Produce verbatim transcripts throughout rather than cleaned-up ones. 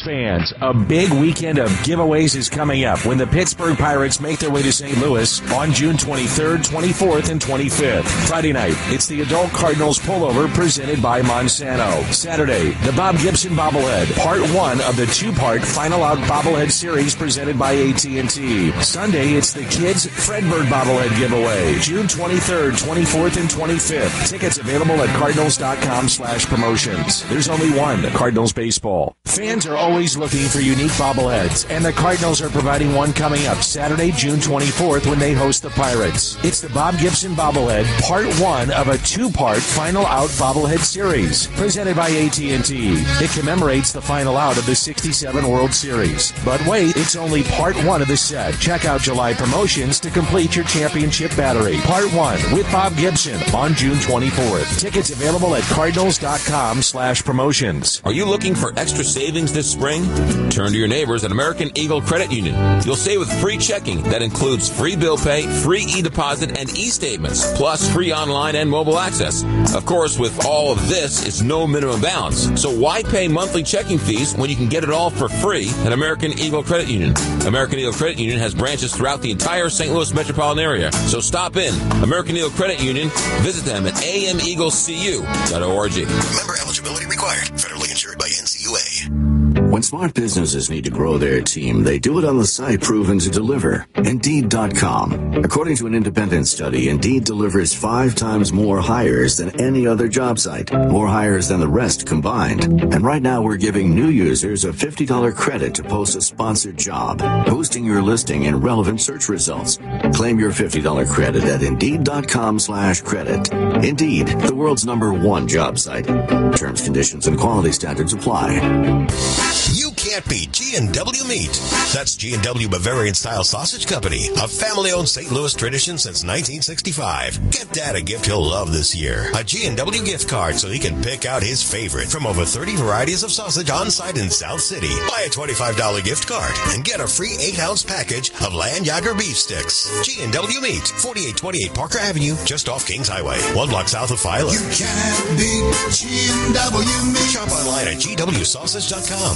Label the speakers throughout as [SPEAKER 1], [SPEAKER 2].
[SPEAKER 1] Fans, a big weekend of giveaways is coming up when the Pittsburgh Pirates make their way to Saint Louis on June twenty-third, twenty-fourth, and twenty-fifth. Friday night, it's the Adult Cardinals Pullover presented by Monsanto. Saturday, the Bob Gibson Bobblehead, part one of the two-part Final Out Bobblehead series presented by A T and T. Sunday, it's the Kids Fredbird Bobblehead giveaway, June twenty-third, twenty-fourth, and twenty-fifth. Tickets available at cardinals.com slash promotions. There's only one Cardinals baseball. Fans are always looking for unique bobbleheads, and the Cardinals are providing one coming up Saturday, June twenty-fourth, when they host the Pirates. It's the Bob Gibson Bobblehead, part one of a two-part Final Out Bobblehead series, presented by A T and T. It commemorates the Final Out of the sixty-seven World Series. But wait, it's only part one of the set. Check out July promotions to complete your championship battery. Part one with Bob Gibson on June twenty-fourth. Tickets available at cardinals.com slash promotions.
[SPEAKER 2] Are you looking for extra savings this spring? Turn to your neighbors at American Eagle Credit Union. You'll save with free checking that includes free bill pay, free e-deposit, and e-statements, plus free online and mobile access. Of course, with all of this, it's no minimum balance. So why pay monthly checking fees when you can get it all for free at American Eagle Credit Union? American Eagle Credit Union has branches throughout the entire Saint Louis metropolitan area. So stop in. American Eagle Credit Union. Visit them at a m eagles c u dot org.
[SPEAKER 3] Member eligibility required. Federally insured by N C U A.
[SPEAKER 4] When smart businesses need to grow their team, they do it on the site proven to deliver, Indeed dot com. According to an independent study, Indeed delivers five times more hires than any other job site, more hires than the rest combined. And right now we're giving new users a fifty dollars credit to post a sponsored job, boosting your listing in relevant search results. Claim your fifty dollars credit at Indeed.com slash credit. Indeed, the world's number one job site. Terms, conditions, and quality standards apply.
[SPEAKER 3] You can't beat G and W Meat. That's G and W Bavarian Style Sausage Company, a family-owned Saint Louis tradition since nineteen sixty-five. Get Dad a gift he'll love this year, a G and W gift card so he can pick out his favorite from over thirty varieties of sausage on site in South City. Buy a twenty-five dollars gift card and get a free eight ounce package of Land Yager beef sticks. G and W Meat, forty-eight twenty-eight Parker Avenue, just off Kings Highway, one block south of Philo.
[SPEAKER 5] You can't beat G and W Meat.
[SPEAKER 3] Shop online at g w sausage dot com.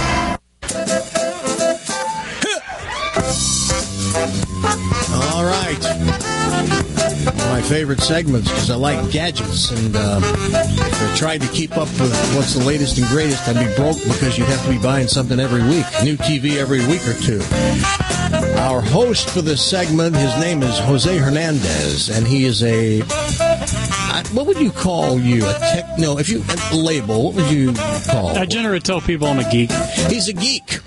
[SPEAKER 6] All right. My favorite segments because I like gadgets, and uh, if I tried to keep up with what's the latest and greatest, I'd be broke because you'd have to be buying something every week, new T V every week or two. Our host for this segment, his name is Jose Hernandez, and he is a, what would you call you? A tech, no, if you, a label, what would you call?
[SPEAKER 7] I generally tell people I'm a geek.
[SPEAKER 6] He's a geek.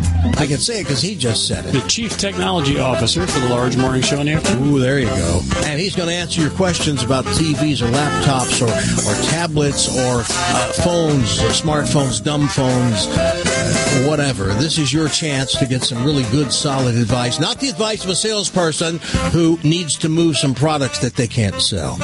[SPEAKER 6] I can say it because he just said it.
[SPEAKER 7] The Chief Technology Officer for the Large Morning Show in the afternoon.
[SPEAKER 6] Ooh, there you go. And he's going to answer your questions about T Vs or laptops or, or tablets or uh, phones, or smartphones, dumb phones, uh, whatever. This is your chance to get some really good, solid advice. Not the advice of a salesperson who needs to move some products that they can't sell.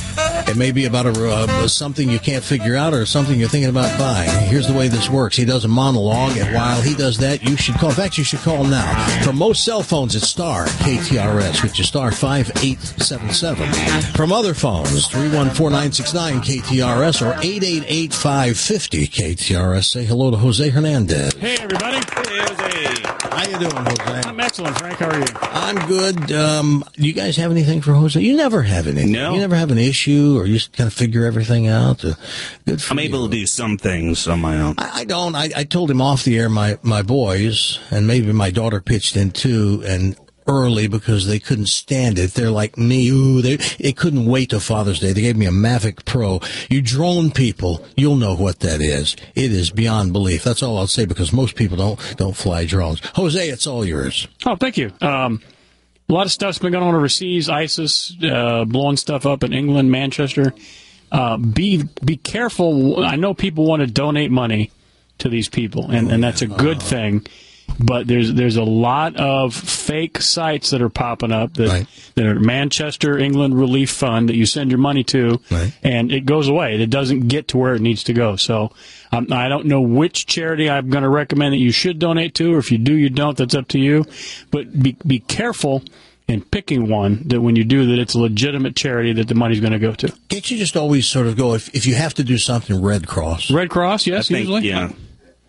[SPEAKER 6] It may be about a, uh, something you can't figure out or something you're thinking about buying. Here's the way this works. He does a monologue, and while he does that, you should call. In fact, you should call now. For most cell phones, it's star K T R S, which is star five eight seven seven. From other phones, three one four nine six nine K T R S or eight eight eight five five zero K T R S. Say hello to Jose Hernandez.
[SPEAKER 7] Hey, everybody. Hey, Jose.
[SPEAKER 6] How you doing, Jose?
[SPEAKER 7] I'm excellent, Frank. How are you?
[SPEAKER 6] I'm good. Um, do you guys have anything for Jose? You never have anything.
[SPEAKER 8] No.
[SPEAKER 6] You never have an issue, or you just kind of figure everything out. Uh, good for
[SPEAKER 8] I'm
[SPEAKER 6] you.
[SPEAKER 8] able to do some things on my own.
[SPEAKER 6] I, I don't. I, I told him off the air, my, my boys, and maybe my daughter pitched in too, and early because they couldn't stand it. They're like me. Ooh, they, they couldn't wait till Father's Day. They gave me a Mavic Pro. You drone people, you'll know what that is. It is beyond belief. That's all I'll say because most people don't don't fly drones. Jose, it's all yours.
[SPEAKER 7] Oh, thank you. Um, a lot of stuff's been going on overseas. ISIS uh, blowing stuff up in England, Manchester. Uh, be be careful. I know people want to donate money to these people, and, and that's a good thing. But there's there's a lot of fake sites that are popping up that,
[SPEAKER 6] right.
[SPEAKER 7] that are Manchester, England Relief Fund that you send your money to,
[SPEAKER 6] right.
[SPEAKER 7] and it goes away. It doesn't get to where it needs to go. So um, I don't know which charity I'm going to recommend that you should donate to, or if you do, you don't. That's up to you. But be be careful in picking one that when you do that, it's a legitimate charity that the money's going to go to.
[SPEAKER 6] Can't you just always sort of go, if if you have to do something, Red Cross?
[SPEAKER 7] Red Cross, yes,
[SPEAKER 8] I think,
[SPEAKER 7] usually.
[SPEAKER 8] Yeah.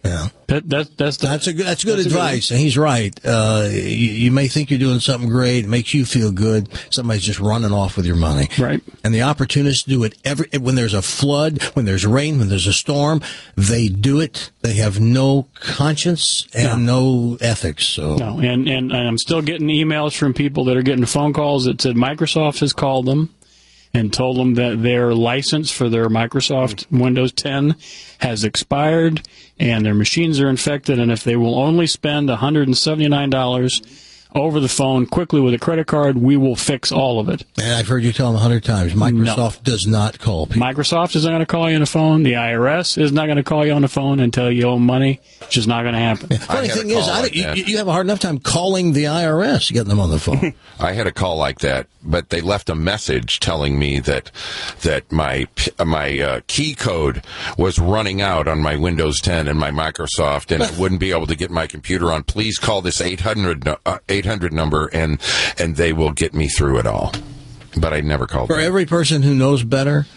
[SPEAKER 6] Yeah.
[SPEAKER 7] That, that, that's the,
[SPEAKER 6] That's a good, that's good
[SPEAKER 7] that's
[SPEAKER 6] advice, and he's right. Uh, you, you may think you're doing something great, it makes you feel good. Somebody's just running off with your money.
[SPEAKER 7] Right.
[SPEAKER 6] And the opportunists do it every, when there's a flood, when there's rain, when there's a storm, they do it. They have no conscience and no, no ethics. So.
[SPEAKER 7] No, and, and, and I'm still getting emails from people that are getting phone calls that said Microsoft has called them and told them that their license for their Microsoft Windows ten has expired and their machines are infected, and if they will only spend one hundred seventy-nine dollars over the phone quickly with a credit card, we will fix all of it.
[SPEAKER 6] And I've heard you tell them a hundred times, Microsoft no. does not call people.
[SPEAKER 7] Microsoft is not going to call you on the phone. The I R S is not going to call you on the phone and tell you owe money. It's just not going to happen.
[SPEAKER 6] Yeah. Funny thing is, I, like you, you have a hard enough time calling the I R S, getting them on the phone.
[SPEAKER 9] I had a call like that, but they left a message telling me that that my my uh, key code was running out on my Windows ten and my Microsoft, and I wouldn't be able to get my computer on. Please call this eight hundred, uh, eight hundred number, and and they will get me through it all. But I never called.
[SPEAKER 6] For
[SPEAKER 9] them.
[SPEAKER 6] every person who knows better,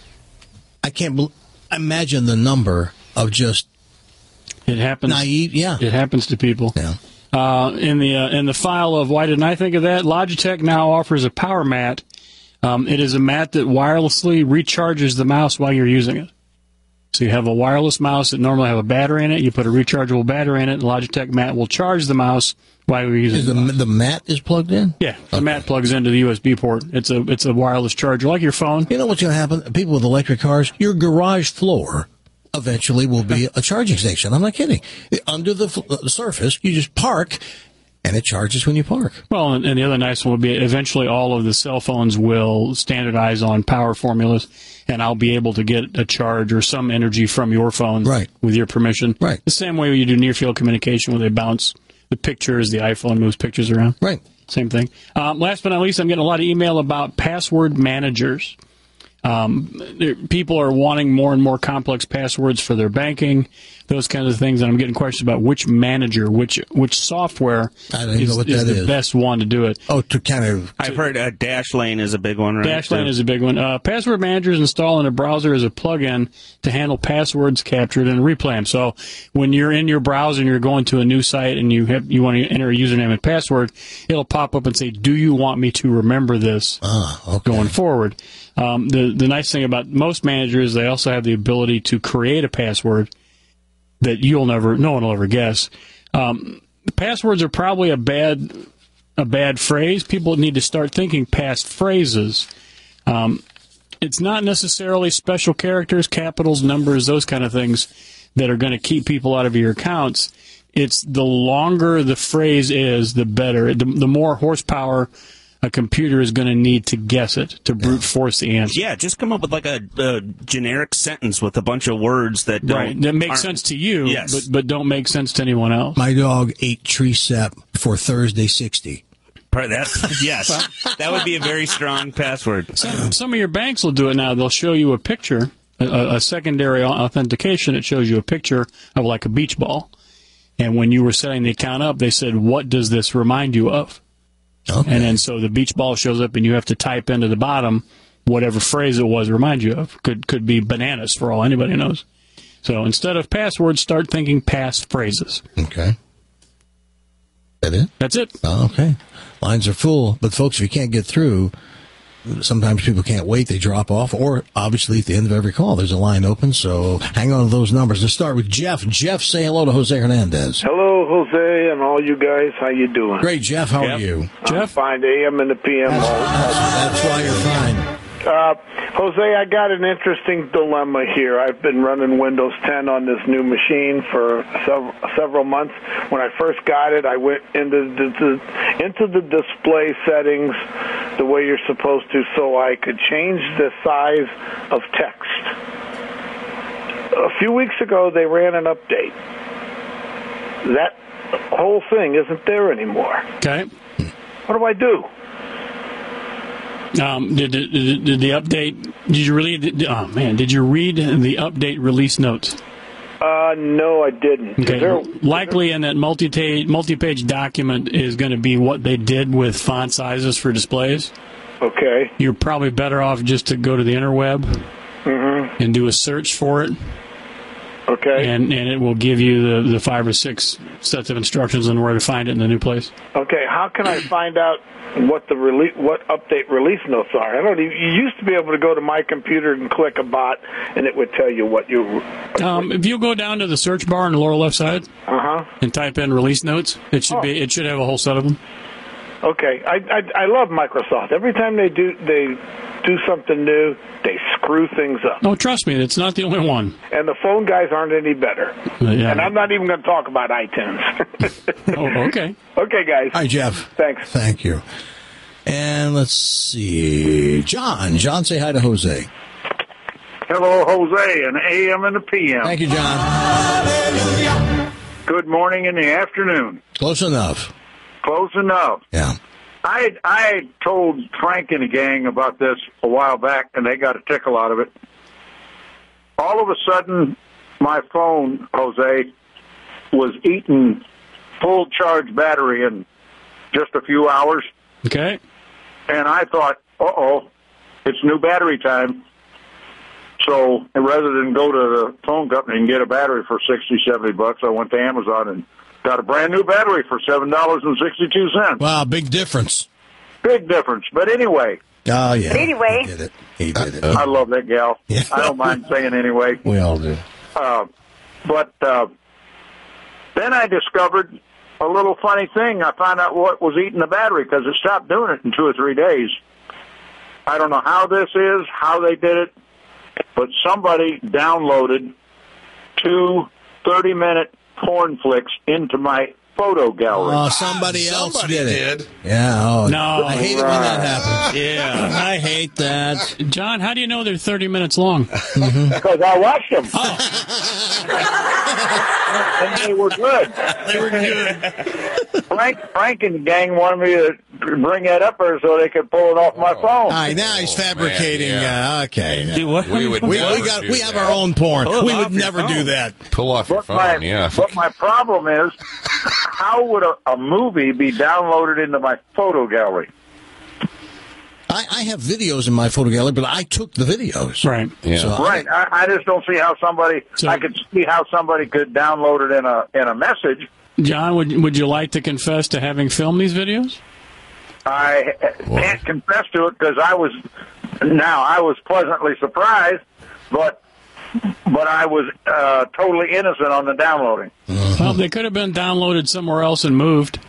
[SPEAKER 6] I can't be- imagine the number of just
[SPEAKER 7] it happens.
[SPEAKER 6] Naive, yeah,
[SPEAKER 7] it happens to people.
[SPEAKER 6] Yeah.
[SPEAKER 7] Uh, in the uh, in the file of why didn't I think of that? Logitech now offers a power mat. Um, it is a mat that wirelessly recharges the mouse while you're using it. So you have a wireless mouse that normally have a battery in it. You put a rechargeable battery in it. The Logitech mat will charge the mouse while you're using
[SPEAKER 6] is the,
[SPEAKER 7] it.
[SPEAKER 6] The mat is plugged in?
[SPEAKER 7] Yeah, the okay. mat plugs into the U S B port. It's a it's a wireless charger like your phone.
[SPEAKER 6] You know what's going to happen? People with electric cars, your garage floor eventually will be a charging station. I'm not kidding. Under the, the surface, you just park, and it charges when you park.
[SPEAKER 7] Well, and, and the other nice one would be eventually all of the cell phones will standardize on power formulas, and I'll be able to get a charge or some energy from your phone
[SPEAKER 6] right.
[SPEAKER 7] with your permission.
[SPEAKER 6] Right.
[SPEAKER 7] The same way you do near-field communication where they bounce the pictures, the iPhone moves pictures around.
[SPEAKER 6] Right.
[SPEAKER 7] Same thing. Um, last but not least, I'm getting a lot of email about password managers. Um, people are wanting more and more complex passwords for their banking, those kinds of things, and I'm getting questions about which manager, which which software
[SPEAKER 6] I don't
[SPEAKER 7] is,
[SPEAKER 6] know what
[SPEAKER 7] is
[SPEAKER 6] that
[SPEAKER 7] the
[SPEAKER 6] is.
[SPEAKER 7] best one to do it.
[SPEAKER 6] Oh, to kind of...
[SPEAKER 8] I've heard uh, Dashlane is a big one, right?
[SPEAKER 7] Dashlane
[SPEAKER 8] too.
[SPEAKER 7] is a big one. Uh, password managers install in a browser as a plug-in to handle passwords captured and replay them. So when you're in your browser and you're going to a new site and you have, you want to enter a username and password, it'll pop up and say, do you want me to remember this
[SPEAKER 6] ah, okay.
[SPEAKER 7] going forward? Um, the the nice thing about most managers, they also have the ability to create a password that you'll never, no one will ever guess. Um, passwords are probably a bad a bad phrase. People need to start thinking past phrases. Um, it's not necessarily special characters, capitals, numbers, those kind of things that are going to keep people out of your accounts. It's the longer the phrase is, the better. The, the more horsepower a computer is going to need to guess it, to brute force the answer.
[SPEAKER 8] Yeah, just come up with like a, a generic sentence with a bunch of words that don't...
[SPEAKER 7] Right, that make sense to you,
[SPEAKER 8] yes.
[SPEAKER 7] but, but don't make sense to anyone else.
[SPEAKER 6] My dog ate tree sap for Thursday sixty.
[SPEAKER 8] That, yes, that would be a very strong password.
[SPEAKER 7] Some, some of your banks will do it now. They'll show you a picture, a, a secondary authentication. It shows you a picture of like a beach ball. And when you were setting the account up, they said, what does this remind you of?
[SPEAKER 6] Okay.
[SPEAKER 7] And then so the beach ball shows up, and you have to type into the bottom whatever phrase it was to remind you of. Could could be bananas for all anybody knows. So instead of passwords, start thinking past phrases.
[SPEAKER 6] Okay. That it?
[SPEAKER 7] That's it.
[SPEAKER 6] Oh, okay. Lines are full, but folks, if you can't get through, sometimes people can't wait. They drop off, or obviously at the end of every call, there's a line open. So hang on to those numbers. Let's start with Jeff. Jeff, say hello to Jose Hernandez.
[SPEAKER 10] Hello, Jose, and all you guys. How you doing?
[SPEAKER 6] Great, Jeff. How
[SPEAKER 7] Jeff.
[SPEAKER 6] are you?
[SPEAKER 10] I'm
[SPEAKER 7] Jeff?
[SPEAKER 10] fine. The A M and the P M.
[SPEAKER 6] That's, that's, that's why you're fine.
[SPEAKER 10] Uh, Jose, I got an interesting dilemma here. I've been running Windows ten on this new machine for several, several months. When I first got it, I went into the, into the display settings the way you're supposed to so I could change the size of text. A few weeks ago, they ran an update. That whole thing isn't there anymore.
[SPEAKER 7] Okay.
[SPEAKER 10] What do I do?
[SPEAKER 7] Um, did, did, did the update? Did you read? Oh man, did you read the update release notes?
[SPEAKER 10] Uh, no, I didn't.
[SPEAKER 7] Okay.
[SPEAKER 10] There,
[SPEAKER 7] Likely in that multi multi-page document is going to be what they did with font sizes for displays.
[SPEAKER 10] Okay.
[SPEAKER 7] You're probably better off just to go to the interweb
[SPEAKER 10] mm-hmm.
[SPEAKER 7] and do a search for it.
[SPEAKER 10] Okay.
[SPEAKER 7] And and it will give you the, the five or six sets of instructions on where to find it in the new place.
[SPEAKER 10] Okay, how can I find out what the release, what update release notes are? I don't even, you used to be able to go to my computer and click a bot, and it would tell you what you.
[SPEAKER 7] Um, if you go down to the search bar on the lower left side,
[SPEAKER 10] uh-huh.
[SPEAKER 7] and type in release notes, it should
[SPEAKER 10] oh.
[SPEAKER 7] be it should have a whole set of them.
[SPEAKER 10] Okay, I, I I love Microsoft. Every time they do they do something new, they screw things up.
[SPEAKER 7] No, trust me, it's not the only one.
[SPEAKER 10] And the phone guys aren't any better.
[SPEAKER 7] Uh, yeah.
[SPEAKER 10] And I'm not even going to talk about iTunes.
[SPEAKER 7] oh, okay.
[SPEAKER 10] Okay, guys.
[SPEAKER 6] Hi, Jeff.
[SPEAKER 10] Thanks.
[SPEAKER 6] Thank you. And let's see. John. John, say hi to Jose.
[SPEAKER 11] Hello, Jose, an A M and a P M.
[SPEAKER 6] Thank you, John.
[SPEAKER 11] Good morning in the afternoon.
[SPEAKER 6] Close enough.
[SPEAKER 11] Close enough.
[SPEAKER 6] Yeah.
[SPEAKER 11] I I told Frank and the gang about this a while back, and they got a tickle out of it. All of a sudden, my phone, Jose, was eating full charge battery in just a few hours.
[SPEAKER 7] Okay.
[SPEAKER 11] And I thought, uh-oh, it's new battery time. So rather than go to the phone company and get a battery for sixty, seventy bucks, I went to Amazon and got a brand new battery for seven dollars and sixty-two cents.
[SPEAKER 6] Wow, big difference.
[SPEAKER 11] Big difference. But anyway.
[SPEAKER 6] Oh, yeah.
[SPEAKER 11] Anyway.
[SPEAKER 6] He did it. He did it.
[SPEAKER 11] I love that gal.
[SPEAKER 6] Yeah.
[SPEAKER 11] I don't mind saying anyway.
[SPEAKER 6] We all do.
[SPEAKER 11] Uh, but uh, then I discovered a little funny thing. I found out what was eating the battery because it stopped doing it in two or three days. I don't know how this is, how they did it, but somebody downloaded two thirty-minute porn flicks into my photo gallery.
[SPEAKER 6] Oh, somebody else
[SPEAKER 9] Somebody
[SPEAKER 6] did it.
[SPEAKER 9] did.
[SPEAKER 6] Yeah. Oh,
[SPEAKER 7] No.
[SPEAKER 6] I hate it when that happens.
[SPEAKER 7] Yeah.
[SPEAKER 6] I hate that.
[SPEAKER 7] John, how do you know they're thirty minutes long?
[SPEAKER 11] Because I watched them. And they were good.
[SPEAKER 6] They were good.
[SPEAKER 11] Frank, Frank and the gang wanted me to bring that up there so they could pull it off my phone.
[SPEAKER 6] All right, now he's fabricating.
[SPEAKER 9] Man, yeah.
[SPEAKER 6] uh, okay.
[SPEAKER 8] Do what?
[SPEAKER 9] We would
[SPEAKER 6] We,
[SPEAKER 9] never
[SPEAKER 6] we got
[SPEAKER 9] do
[SPEAKER 6] we have
[SPEAKER 9] that.
[SPEAKER 6] our own porn.
[SPEAKER 8] Pull it
[SPEAKER 6] we
[SPEAKER 8] off
[SPEAKER 6] would
[SPEAKER 8] your
[SPEAKER 6] never
[SPEAKER 8] phone.
[SPEAKER 6] do that.
[SPEAKER 9] Pull off your
[SPEAKER 11] But my,
[SPEAKER 9] phone, yeah.
[SPEAKER 11] but my problem is, how would a, a movie be downloaded into my photo gallery?
[SPEAKER 6] I, I have videos in my photo gallery, but I took the videos.
[SPEAKER 7] Right.
[SPEAKER 9] Yeah.
[SPEAKER 6] So I-
[SPEAKER 11] Right. I, I just don't see how somebody.
[SPEAKER 7] So-
[SPEAKER 11] I could see how somebody could download it in a in a message.
[SPEAKER 7] John, would would you like to confess to having filmed these videos?
[SPEAKER 11] I can't confess to it because I was now I was pleasantly surprised, but but I was uh, totally innocent on the downloading.
[SPEAKER 7] Well, they could have been downloaded somewhere else and moved.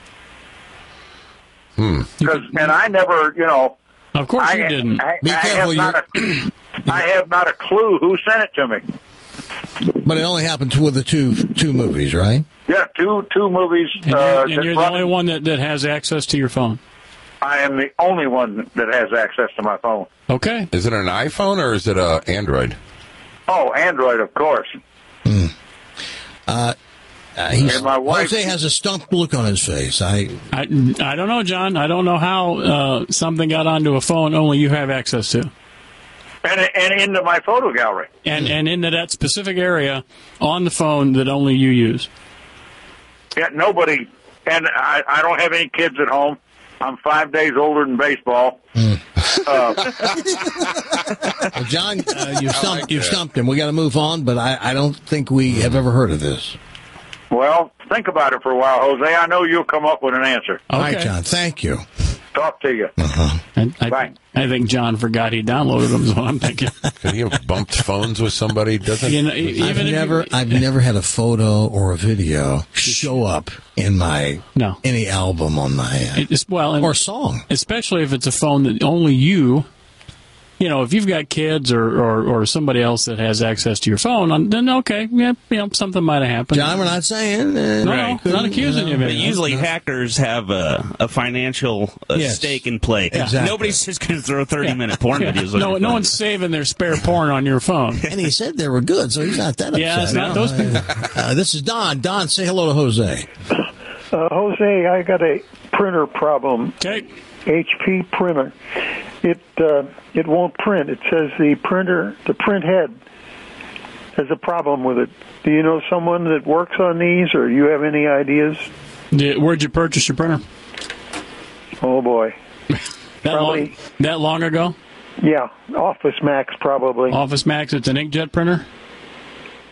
[SPEAKER 9] Hmm.
[SPEAKER 11] Because and I never, you know.
[SPEAKER 7] Of course
[SPEAKER 11] I,
[SPEAKER 7] you didn't.
[SPEAKER 11] I,
[SPEAKER 6] Be
[SPEAKER 11] I
[SPEAKER 6] careful,
[SPEAKER 11] have not a, I have not a clue who sent it to me.
[SPEAKER 6] But it only happened to with the two two movies, right?
[SPEAKER 11] Yeah, two two movies.
[SPEAKER 7] And
[SPEAKER 11] uh,
[SPEAKER 7] you're, and
[SPEAKER 11] that
[SPEAKER 7] you're the
[SPEAKER 11] run-
[SPEAKER 7] only one that, that has access to your phone.
[SPEAKER 11] I am the only one that has access to my phone.
[SPEAKER 7] Okay.
[SPEAKER 9] Is it an iPhone or is it a Android?
[SPEAKER 11] Oh, Android, of course.
[SPEAKER 6] Uh, uh, he's,
[SPEAKER 11] And my wife-
[SPEAKER 6] Jose has a stumped look on his face. I
[SPEAKER 7] I, I don't know, John. I don't know how uh, something got onto a phone only you have access to.
[SPEAKER 11] And and into my photo gallery.
[SPEAKER 7] And and into that specific area on the phone that only you use.
[SPEAKER 11] Yeah, nobody. And I, I don't have any kids at home. I'm five days older than baseball. Uh,
[SPEAKER 6] Well, John, uh, you stumped
[SPEAKER 9] like
[SPEAKER 6] you
[SPEAKER 9] that.
[SPEAKER 6] stumped him. We got to move on, but I, I don't think we have ever heard of this.
[SPEAKER 11] well, think about it for a while, Jose. I know you'll come up with an answer.
[SPEAKER 7] Okay.
[SPEAKER 6] All right, John. Thank you.
[SPEAKER 11] Talk to you.
[SPEAKER 7] I, I,
[SPEAKER 11] Bye.
[SPEAKER 7] I think John forgot he downloaded them, is what I'm thinking.
[SPEAKER 9] Could he have bumped phones with somebody? Doesn't
[SPEAKER 7] You know, e-
[SPEAKER 6] I've
[SPEAKER 7] even if
[SPEAKER 6] never
[SPEAKER 7] you,
[SPEAKER 6] I've never had a photo or a video show up in my
[SPEAKER 7] No.
[SPEAKER 6] any album on my uh,
[SPEAKER 7] it's, well, and
[SPEAKER 6] or song.
[SPEAKER 7] especially if it's a phone that only you, you know, if you've got kids or, or, or somebody else that has access to your phone, then okay, yeah, you know, something might have happened.
[SPEAKER 6] John, we're not saying. Uh,
[SPEAKER 7] No, no, we're not accusing you of
[SPEAKER 8] But
[SPEAKER 7] anything.
[SPEAKER 8] usually hackers have a, a financial uh,
[SPEAKER 6] Yes.
[SPEAKER 8] stake in play.
[SPEAKER 6] Exactly.
[SPEAKER 8] Nobody's just going to throw thirty-minute porn
[SPEAKER 7] Yeah.
[SPEAKER 8] videos on
[SPEAKER 7] No,
[SPEAKER 8] your
[SPEAKER 7] no
[SPEAKER 8] phone.
[SPEAKER 7] one's saving their spare porn on your phone.
[SPEAKER 6] And he said they were good, so he's not that upset.
[SPEAKER 7] Yeah, it's not those people.
[SPEAKER 6] Uh, this is Don. Don, say hello to Jose.
[SPEAKER 12] Uh, Jose, I got a printer problem.
[SPEAKER 7] Okay.
[SPEAKER 12] H P printer. It uh, it won't print. It says the printer, the print head, has a problem with it. Do you know someone that works on these, or you have any ideas?
[SPEAKER 7] Did, where'd you purchase your printer?
[SPEAKER 12] Oh boy,
[SPEAKER 7] That
[SPEAKER 12] Probably-
[SPEAKER 7] long, that long ago?
[SPEAKER 12] yeah, Office Max probably.
[SPEAKER 7] Office Max, it's an inkjet printer?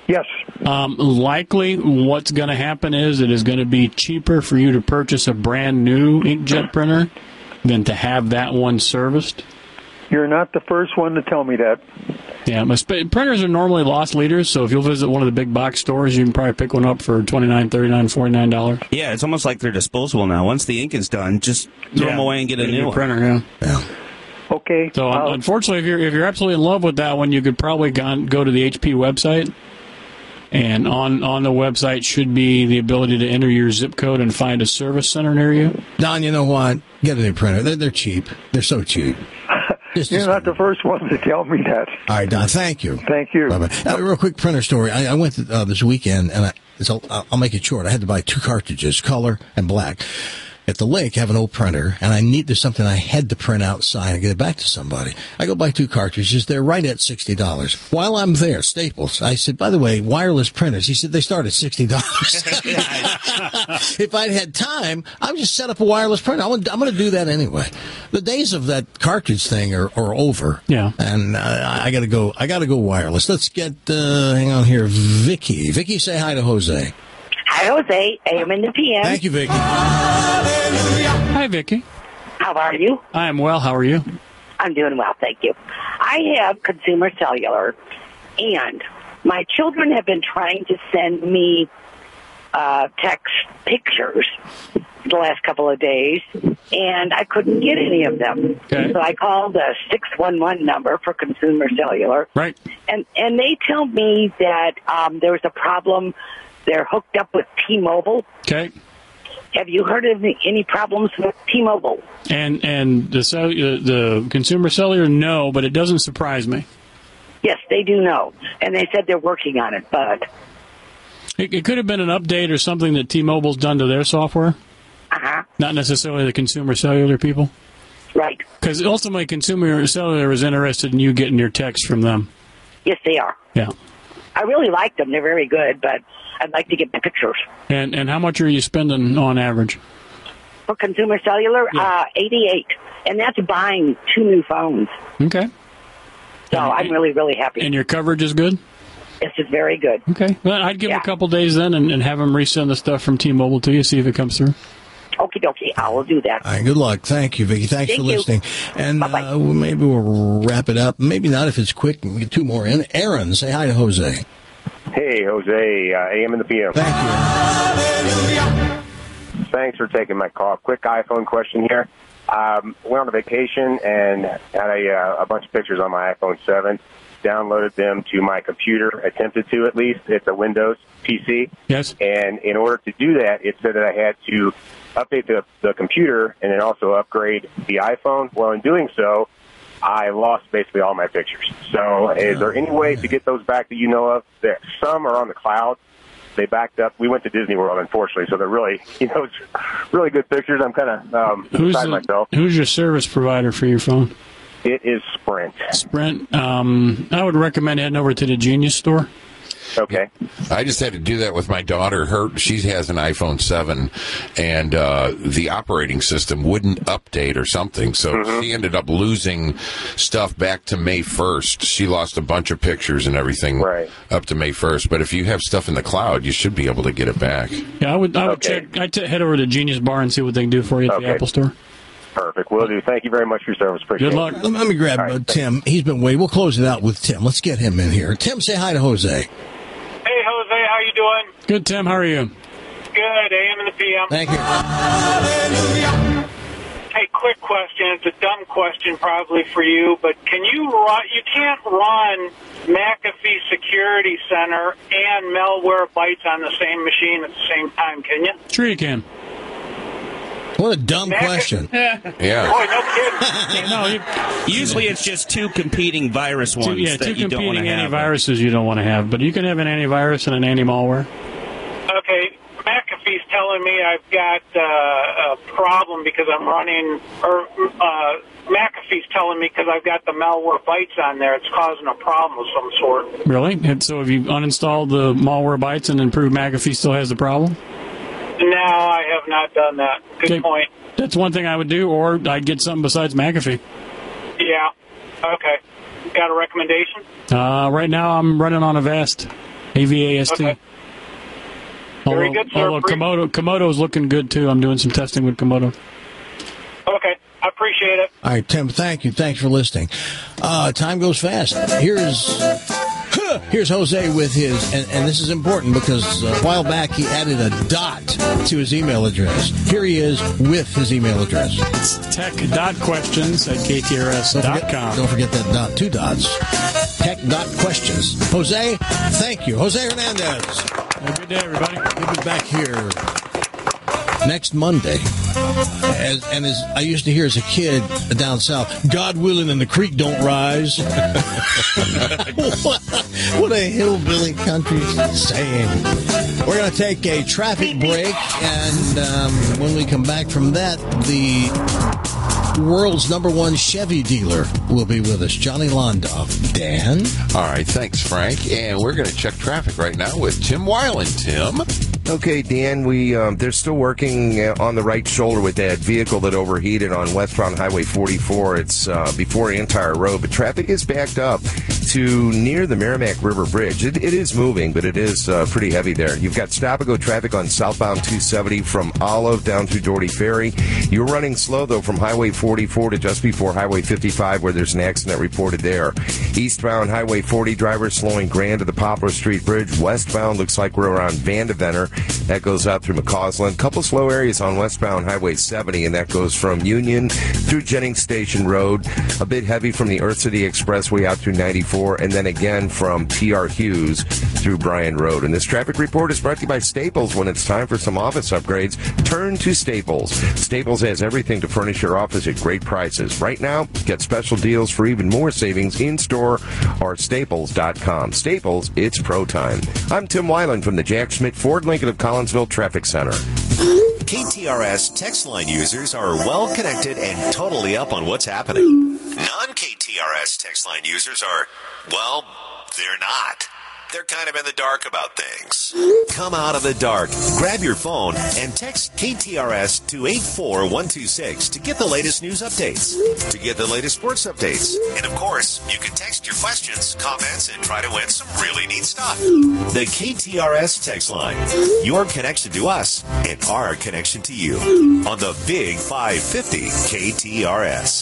[SPEAKER 12] Yes.
[SPEAKER 7] Um, likely what's going to happen is it is going to be cheaper for you to purchase a brand new inkjet printer than to have that one serviced.
[SPEAKER 12] You're not the first one to tell me that.
[SPEAKER 7] Yeah, my sp- printers are normally loss leaders, so if you'll visit one of the big box stores, you can probably pick one up for twenty-nine dollars, thirty-nine dollars, forty-nine dollars.
[SPEAKER 8] Yeah, it's almost like they're disposable now. Once the ink is done, just throw
[SPEAKER 7] Yeah.
[SPEAKER 8] them away and get a
[SPEAKER 7] Get a
[SPEAKER 8] new
[SPEAKER 7] new
[SPEAKER 8] one.
[SPEAKER 7] printer, yeah.
[SPEAKER 6] Yeah.
[SPEAKER 12] Okay.
[SPEAKER 7] So
[SPEAKER 12] I'll-
[SPEAKER 7] unfortunately, if you're if you're absolutely in love with that one, you could probably go, go to the H P website, and on on the website should be the ability to enter your zip code and find a service center near you.
[SPEAKER 6] Don, you know what? Get a new printer. They're, they're cheap. They're so cheap. Just,
[SPEAKER 12] You're
[SPEAKER 6] just-
[SPEAKER 12] not the first one to tell me that.
[SPEAKER 6] All right, Don, thank you.
[SPEAKER 12] Thank you.
[SPEAKER 6] Bye-bye. Uh, real quick printer story. I, I went to, uh, this weekend, and I, so I'll make it short. I had to buy two cartridges, color and black. At the lake, I have an old printer, and I need, there's something I had to print out, sign, and get it back to somebody. I go buy two cartridges. They're right at sixty dollars. While I'm there, Staples, I said, by the way, wireless printers. He said, they start at sixty dollars. If I'd had time, I would just set up a wireless printer. I'm going to do that anyway. The days of that cartridge thing are, are over.
[SPEAKER 7] Yeah.
[SPEAKER 6] And uh, I got to go, I got to go wireless. Let's get, uh, hang on here, Vicky. Vicky, say hi to Jose.
[SPEAKER 13] Hi, Jose. A M in the P M.
[SPEAKER 6] Thank you, Vicky.
[SPEAKER 7] Hi, Vicky.
[SPEAKER 13] How are you?
[SPEAKER 7] I am well. How are you?
[SPEAKER 13] I'm doing well, thank you. I have consumer cellular, and my children have been trying to send me uh, text pictures the last couple of days, and I couldn't get any of them.
[SPEAKER 7] Okay.
[SPEAKER 13] So I called the six one one number for consumer cellular.
[SPEAKER 7] Right.
[SPEAKER 13] And, and they tell me that um, there was a problem. They're hooked up with T-Mobile.
[SPEAKER 7] Okay.
[SPEAKER 13] Have you heard of any, any problems with T-Mobile?
[SPEAKER 7] And and the cell, uh, the consumer cellular, no, but it doesn't surprise me.
[SPEAKER 13] Yes, they do know. And they said they're working on it, but...
[SPEAKER 7] It, it could have been an update or something that T-Mobile's done to their software.
[SPEAKER 13] Uh-huh.
[SPEAKER 7] Not necessarily the consumer cellular people.
[SPEAKER 13] Right.
[SPEAKER 7] Because ultimately, consumer cellular is interested in you getting your text from them.
[SPEAKER 13] Yes, they are.
[SPEAKER 7] Yeah.
[SPEAKER 13] I really like them. They're very good, but I'd like to get the pictures.
[SPEAKER 7] And and how much are you spending on average?
[SPEAKER 13] For consumer cellular, uh, eighty-eight. And that's buying two new phones.
[SPEAKER 7] Okay.
[SPEAKER 13] So
[SPEAKER 7] and,
[SPEAKER 13] I'm really, really happy.
[SPEAKER 7] And your coverage is good?
[SPEAKER 13] This is very good.
[SPEAKER 7] Okay. Well, I'd give
[SPEAKER 13] Yeah.
[SPEAKER 7] it a couple days then and, and have them resend the stuff from T-Mobile to you, see if it comes through.
[SPEAKER 13] Okie dokie. I will do that.
[SPEAKER 6] All right, good luck. Thank you, Vicky. Thanks
[SPEAKER 13] Thank
[SPEAKER 6] for
[SPEAKER 13] you.
[SPEAKER 6] listening. And uh, maybe we'll wrap it up. Maybe not if it's quick. We get two more in. Aaron, say hi to Jose.
[SPEAKER 14] Hey, Jose, uh, A M in the P M.
[SPEAKER 6] Thank
[SPEAKER 14] you. Thanks for taking my call. Quick iPhone question here. Um, went on a vacation and had a, uh, a bunch of pictures on my iPhone seven. Downloaded them to my computer, attempted to at least. It's a Windows P C.
[SPEAKER 7] Yes.
[SPEAKER 14] And in order to do that, it said that I had to update the, the computer and then also upgrade the iPhone. Well, in doing so, I lost basically all my pictures. So is there any way to get those back that you know of? There, some are on the cloud. They backed up. We went to Disney World, unfortunately, so they're really, you know, it's really good pictures. I'm kind of um,
[SPEAKER 7] Who's
[SPEAKER 14] beside
[SPEAKER 7] the-
[SPEAKER 14] myself.
[SPEAKER 7] Who's your service provider for your phone?
[SPEAKER 14] It is Sprint.
[SPEAKER 7] Sprint. Um, I would recommend heading over to the Genius store.
[SPEAKER 14] Okay.
[SPEAKER 9] I just had to do that with my daughter. Her she has an iPhone seven, and uh, the operating system wouldn't update or something. So
[SPEAKER 14] Mm-hmm.
[SPEAKER 9] she ended up losing stuff back to May first. She lost a bunch of pictures and everything
[SPEAKER 14] right.
[SPEAKER 9] up to May first. But if you have stuff in the cloud, you should be able to get it back.
[SPEAKER 7] Yeah, I would. I would
[SPEAKER 14] Okay.
[SPEAKER 7] check. I'd t- head over to Genius Bar and see what they can do for you at the
[SPEAKER 14] Okay.
[SPEAKER 7] Apple Store.
[SPEAKER 14] Perfect. Will do. Thank you very much for your service. Appreciate
[SPEAKER 7] Good
[SPEAKER 14] it.
[SPEAKER 7] luck.
[SPEAKER 6] Let me, let me grab uh, Tim. He's been waiting. We'll close it out with Tim. Let's get him in here. Tim, say hi to Jose.
[SPEAKER 15] Hey, Jose, how you doing?
[SPEAKER 7] Good, Tim. How are you?
[SPEAKER 15] Good. A M in the P M.
[SPEAKER 6] Thank you.
[SPEAKER 15] Hey, quick question. It's a dumb question probably for you, but can you run? You can't run McAfee Security Center and Malwarebytes on the same machine at the same time, can you?
[SPEAKER 7] Sure you can.
[SPEAKER 6] What a dumb question.
[SPEAKER 9] Yeah.
[SPEAKER 15] Boy, no kidding.
[SPEAKER 7] no, you,
[SPEAKER 8] Usually it's just two competing virus ones
[SPEAKER 7] two, yeah,
[SPEAKER 8] that
[SPEAKER 7] two
[SPEAKER 8] you don't want to
[SPEAKER 7] competing
[SPEAKER 8] have.
[SPEAKER 7] antiviruses you don't want to have, but you can have an antivirus and an anti-malware.
[SPEAKER 15] Okay, McAfee's telling me I've got uh, a problem because I'm running, or uh, McAfee's telling me because I've got the Malwarebytes on there, it's causing a problem of some sort.
[SPEAKER 7] Really? And so have you uninstalled the Malwarebytes and then proved McAfee still has the problem?
[SPEAKER 15] No, I have not done that. Good
[SPEAKER 7] Okay.
[SPEAKER 15] point.
[SPEAKER 7] That's one thing I would do, or I'd get something besides McAfee.
[SPEAKER 15] Yeah. Okay. Got a recommendation?
[SPEAKER 7] Uh, right now I'm running on Avast. A V A S T.
[SPEAKER 15] Okay. Very
[SPEAKER 7] although,
[SPEAKER 15] good, sir.
[SPEAKER 7] Although Komodo, Komodo's looking good, too. I'm doing some testing with Komodo.
[SPEAKER 15] Okay. I appreciate it.
[SPEAKER 6] All right, Tim, thank you. Thanks for listening. Uh, time goes fast. Here's here's Jose with his, and, and this is important because a while back he added a dot to his email address. Here he is with his email address.
[SPEAKER 7] It's tech.questions at k t r s dot com.
[SPEAKER 6] Don't forget that dot, two dots. Tech.questions. Jose, thank you. Jose Hernandez.
[SPEAKER 7] Have a good day, everybody.
[SPEAKER 6] We'll be back here next Monday. As, and as I used to hear as a kid down south, God willing and the creek don't rise. what, what a hillbilly country saying. We're going to take a traffic break, and um, when we come back from that, the world's number one Chevy dealer will be with us, Johnny Londoff. Dan?
[SPEAKER 9] All right, thanks, Frank. And we're going to check traffic right now with Tim Weiland. Tim?
[SPEAKER 16] Okay, Dan, we um, they're still working on the right shoulder with that vehicle that overheated on westbound Highway forty-four. It's uh, before Antire Road, but traffic is backed up to near the Merrimack River Bridge. It, it is moving, but it is uh, pretty heavy there. You've got stop-and-go traffic on southbound two seventy from Olive down through Doherty Ferry. You're running slow, though, from Highway forty-four to just before Highway fifty-five, where there's an accident reported there. Eastbound Highway forty drivers slowing Grand to the Poplar Street Bridge. Westbound looks like we're around Vandeventer. That goes out through McCausland. Couple slow areas on westbound Highway seventy, and that goes from Union through Jennings Station Road. A bit heavy from the Earth City Expressway out through ninety-four, and then again from T R Hughes through Bryan Road. And this traffic report is brought to you by Staples. When it's time for some office upgrades, turn to Staples. Staples has everything to furnish your office at great prices. Right now, get special deals for even more savings in-store or staples dot com. Staples, it's pro time. I'm Tim Weiland from the Jack Schmidt Ford Lincoln of Collinsville Traffic Center.
[SPEAKER 3] K T R S text line users are well connected and totally up on what's happening. Non-K T R S text line users are, well, they're not. They're kind of in the dark about things. Come out of the dark. Grab your phone and text K T R S to eight four one two six to get the latest news updates, to get the latest sports updates. And of course, you can text your questions, comments, and try to win some really neat stuff. The K T R S text line. Your connection to us and our connection to you on the Big five fifty K T R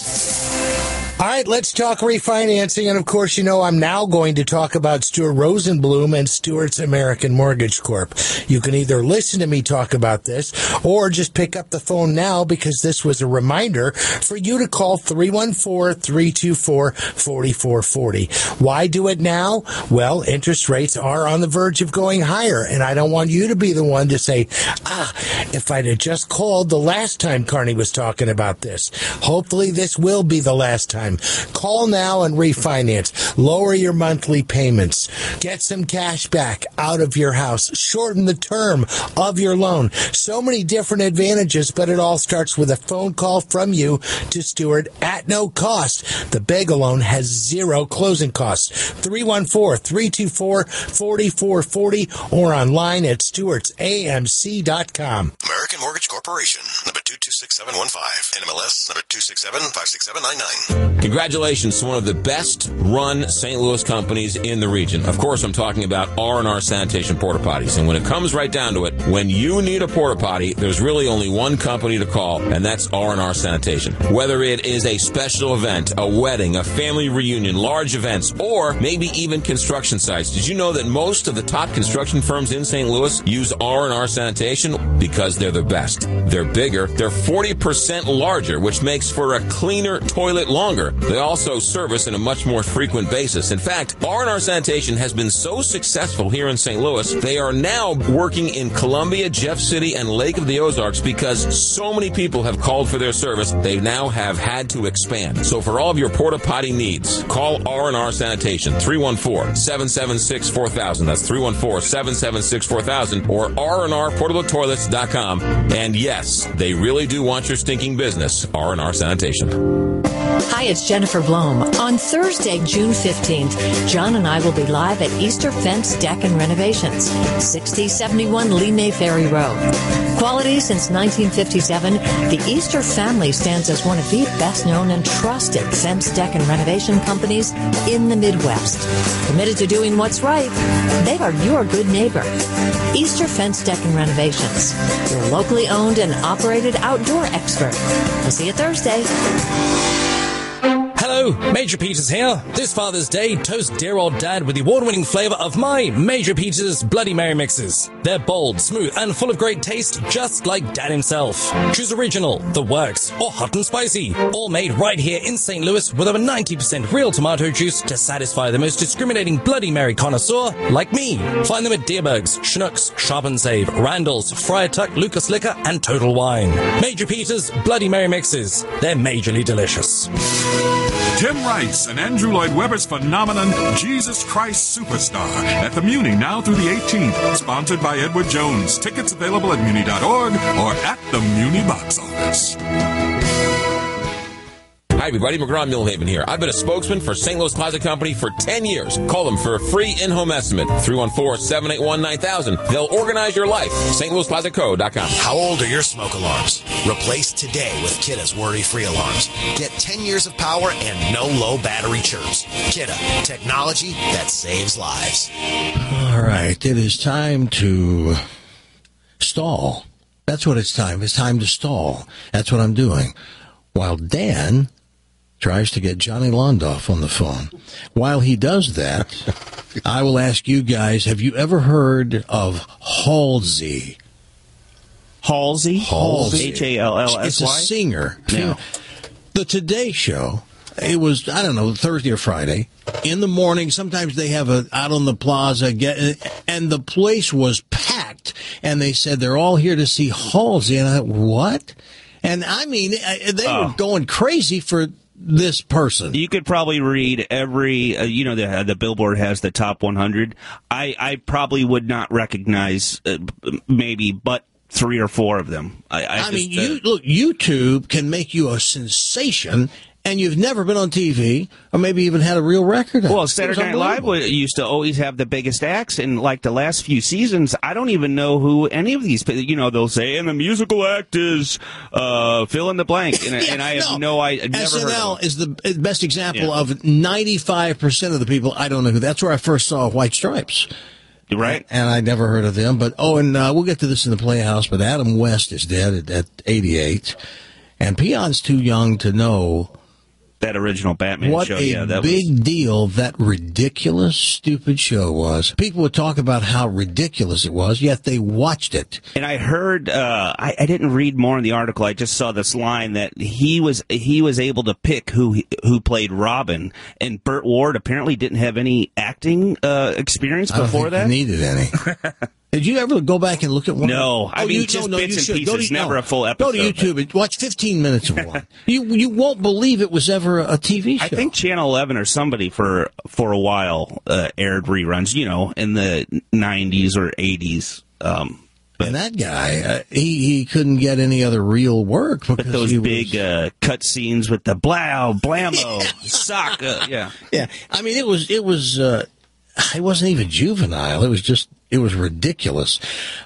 [SPEAKER 3] S.
[SPEAKER 17] All right, let's talk refinancing. And, of course, you know I'm now going to talk about Stuart Rosenblum and Stewart's American Mortgage Corp. You can either listen to me talk about this or just pick up the phone now, because this was a reminder for you to call three one four, three two four, four four four zero. Why do it now? Well, interest rates are on the verge of going higher, and I don't want you to be the one to say, ah, if I'd have just called the last time Carney was talking about this. Hopefully this will be the last time. Call now and refinance. Lower your monthly payments. Get some cash back out of your house. Shorten the term of your loan. So many different advantages, but it all starts with a phone call from you to Stewart at no cost. The Bagel loan has zero closing costs. three one four, three two four, four four four zero or online at stewarts A M C dot com.
[SPEAKER 3] American Mortgage Corporation, number two two six seven one five, N M L S number two six seven five six seven nine nine.
[SPEAKER 2] Congratulations to one of the best-run Saint Louis companies in the region. Of course, I'm talking about R and R Sanitation Porta Potties. And when it comes right down to it, when you need a porta potty, there's really only one company to call, and that's R and R Sanitation. Whether it is a special event, a wedding, a family reunion, large events, or maybe even construction sites. Did you know that most of the top construction firms in Saint Louis use R and R Sanitation? Because they're the best. They're bigger. They're forty percent larger, which makes for a cleaner toilet longer. They also service on a much more frequent basis. In fact, R and R Sanitation has been so successful here in Saint Louis, they are now working in Columbia, Jeff City, and Lake of the Ozarks because so many people have called for their service, they now have had to expand. So for all of your porta potty needs, call R and R Sanitation, three one four, seven seven six, four thousand. That's three one four, seven seven six, four thousand, or R and R portable toilets dot com. And yes, they really do want your stinking business, R and R Sanitation.
[SPEAKER 18] Hi, it's Jennifer Blome. On Thursday, June fifteenth, John and I will be live at Easter Fence Deck and Renovations, sixty seventy-one Lee May Ferry Road. Quality since nineteen fifty-seven, the Easter family stands as one of the best-known and trusted fence deck and renovation companies in the Midwest. Committed to doing what's right, they are your good neighbor. Easter Fence Deck and Renovations, your locally owned and operated outdoor expert. We'll see you Thursday.
[SPEAKER 19] Hello, Major Peters here. This Father's Day, toast dear old dad with the award-winning flavor of my Major Peters Bloody Mary mixes. They're bold, smooth, and full of great taste, just like dad himself. Choose original, the works, or hot and spicy. All made right here in Saint Louis with over ninety percent real tomato juice to satisfy the most discriminating Bloody Mary connoisseur like me. Find them at Deerberg's, Schnucks, Sharp and Save, Randall's, Friar Tuck, Lucas Liquor, and Total Wine. Major Peters Bloody Mary mixes. They're majorly delicious.
[SPEAKER 20] Tim Rice and Andrew Lloyd Webber's phenomenon, Jesus Christ Superstar, at the Muni now through the eighteenth. Sponsored by Edward Jones. Tickets available at muni dot org or at the Muni box office.
[SPEAKER 2] Hi, everybody. McGraw Millhaven here. I've been a spokesman for Saint Louis Closet Company for ten years. Call them for a free in-home estimate. three one four, seven eight one, nine thousand. They'll organize your life. St Louis Closet Co dot com.
[SPEAKER 3] How old are your smoke alarms? Replace today with Kidda's worry-free alarms. Get ten years of power and no low battery chirps. Kidda, technology that saves lives.
[SPEAKER 6] All right, it is time to stall. That's what it's time. It's time to stall. That's what I'm doing. While Dan tries to get Johnny Londoff on the phone. While he does that, I will ask you guys, have you ever heard of Halsey?
[SPEAKER 8] Halsey?
[SPEAKER 6] Halsey.
[SPEAKER 8] H A L L S Y?
[SPEAKER 6] It's a singer.
[SPEAKER 8] No.
[SPEAKER 6] The Today Show, it was, I don't know, Thursday or Friday. In the morning, sometimes they have a out on the plaza, get, and the place was packed. And they said they're all here to see Halsey. And I thought, what? And I mean, they
[SPEAKER 8] oh.
[SPEAKER 6] were going crazy for this person.
[SPEAKER 8] You could probably read every, uh, you know, the the Billboard has the top one hundred. I, I probably would not recognize uh, maybe but three or four of them. I, I,
[SPEAKER 6] I
[SPEAKER 8] just,
[SPEAKER 6] mean,
[SPEAKER 8] uh,
[SPEAKER 6] you look, YouTube can make you a sensation, and you've never been on T V, or maybe even had a real record.
[SPEAKER 8] Well, Saturday Night Live used to always have the biggest acts, and like the last few seasons, I don't even know who any of these. You know, they'll say, and the musical act is uh, fill in the blank, and, yeah, and I have no, no I never
[SPEAKER 6] S N L
[SPEAKER 8] heard of
[SPEAKER 6] is the best example
[SPEAKER 8] Yeah.
[SPEAKER 6] of ninety-five percent of the people I don't know who. That's where I first saw White Stripes.
[SPEAKER 8] Right.
[SPEAKER 6] And I never heard of them. But, oh, and uh, we'll get to this in the Playhouse, but Adam West is dead at, at eighty-eight. And Peon's too young to know
[SPEAKER 8] that original Batman
[SPEAKER 6] what
[SPEAKER 8] show.
[SPEAKER 6] a
[SPEAKER 8] Yeah, that
[SPEAKER 6] big
[SPEAKER 8] was...
[SPEAKER 6] deal that ridiculous, stupid show was. People would talk about how ridiculous it was, yet they watched it.
[SPEAKER 8] And I heard, uh, I, I didn't read more in the article. I just saw this line that he was he was able to pick who who played Robin, and Burt Ward apparently didn't have any acting uh, experience
[SPEAKER 6] I don't
[SPEAKER 8] before
[SPEAKER 6] think
[SPEAKER 8] that.
[SPEAKER 6] he needed any. Did you ever go back and look at one?
[SPEAKER 8] No, I
[SPEAKER 6] oh,
[SPEAKER 8] mean
[SPEAKER 6] you,
[SPEAKER 8] just
[SPEAKER 6] no, no,
[SPEAKER 8] bits
[SPEAKER 6] you
[SPEAKER 8] and
[SPEAKER 6] should. Go
[SPEAKER 8] pieces,
[SPEAKER 6] to,
[SPEAKER 8] never
[SPEAKER 6] no.
[SPEAKER 8] a full episode.
[SPEAKER 6] Go to YouTube and watch fifteen minutes of one. you you won't believe it was ever a T V show.
[SPEAKER 8] I think Channel eleven or somebody for for a while uh, aired reruns, you know, in the nineties or eighties. Um,
[SPEAKER 6] and that guy, uh, he he couldn't get any other real work because
[SPEAKER 8] but those
[SPEAKER 6] he
[SPEAKER 8] big
[SPEAKER 6] was...
[SPEAKER 8] uh, cut scenes with the blow, blammo, sock, uh, yeah,
[SPEAKER 6] yeah. I mean, it was it was uh, it wasn't even juvenile. It was just it was ridiculous.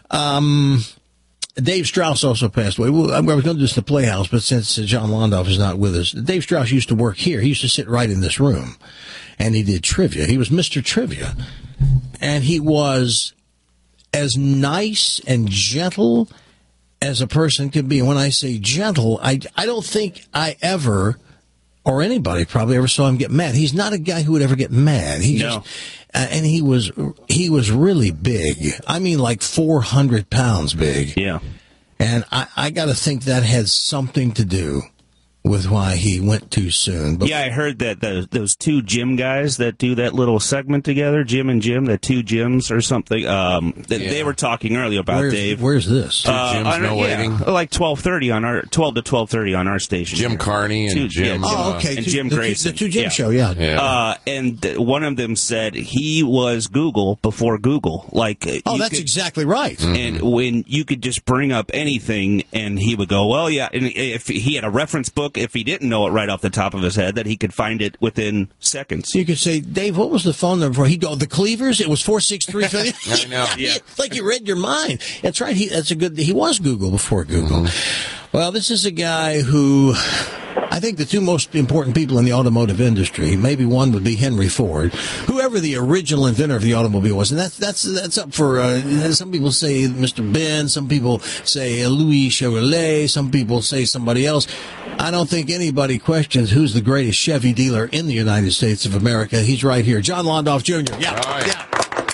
[SPEAKER 6] Um, Dave Strauss also passed away. I was going to do this in the Playhouse, but since John Londoff is not with us, Dave Strauss used to work here. He used to sit right in this room, and he did trivia. He was Mister Trivia, and he was as nice and gentle as a person could be. And when I say gentle, I, I don't think I ever, or anybody probably ever saw him get mad. He's not a guy who would ever get mad. He
[SPEAKER 8] no.
[SPEAKER 6] just, uh, and he was he was really big. I mean, like four hundred pounds big.
[SPEAKER 8] Yeah.
[SPEAKER 6] And I, I got to think that had something to do with why he went too soon. But
[SPEAKER 8] yeah, I heard that the, those two Jim guys that do that little segment together, Jim and Jim, the two Jims or something, um, that
[SPEAKER 9] Yeah.
[SPEAKER 8] they were talking earlier about
[SPEAKER 6] where's,
[SPEAKER 8] Dave.
[SPEAKER 6] Where's this?
[SPEAKER 9] Two Jims,
[SPEAKER 8] on-
[SPEAKER 9] no
[SPEAKER 8] yeah,
[SPEAKER 9] waiting.
[SPEAKER 8] like twelve thirty on our twelve to twelve thirty on our station.
[SPEAKER 9] Jim
[SPEAKER 8] here.
[SPEAKER 9] Carney and
[SPEAKER 8] Two-
[SPEAKER 9] Jim,
[SPEAKER 8] yeah,
[SPEAKER 6] Oh, okay.
[SPEAKER 8] and
[SPEAKER 6] Two-
[SPEAKER 8] Jim
[SPEAKER 6] the two-
[SPEAKER 8] Grayson.
[SPEAKER 6] the two Jim
[SPEAKER 8] Yeah.
[SPEAKER 6] show, yeah.
[SPEAKER 9] Yeah.
[SPEAKER 8] Uh, and th- one of them said he was Google before Google. Like, uh,
[SPEAKER 6] Oh,
[SPEAKER 8] you
[SPEAKER 6] that's
[SPEAKER 8] could-
[SPEAKER 6] exactly right.
[SPEAKER 8] And when you could just bring up anything, and he would go, "Well, yeah." And if he had a reference book book, if he didn't know it right off the top of his head, that he could find it within seconds.
[SPEAKER 6] You could say, Dave, what was the phone number for? He'd go, the Cleavers? It was four six three.
[SPEAKER 9] I know.
[SPEAKER 6] Yeah. Like you read your mind. That's right. He, that's a good, he was Google before Google. Mm-hmm. Well, this is a guy who, I think the two most important people in the automotive industry, maybe one would be Henry Ford, whoever the original inventor of the automobile was. And that's, that's, that's up for, uh, some people say Mister Benz, some people say Louis Chevrolet, some people say somebody else. I don't think anybody questions who's the greatest Chevy dealer in the United States of America. He's right here. John Londoff Junior Yeah.
[SPEAKER 9] Right.
[SPEAKER 6] Yeah.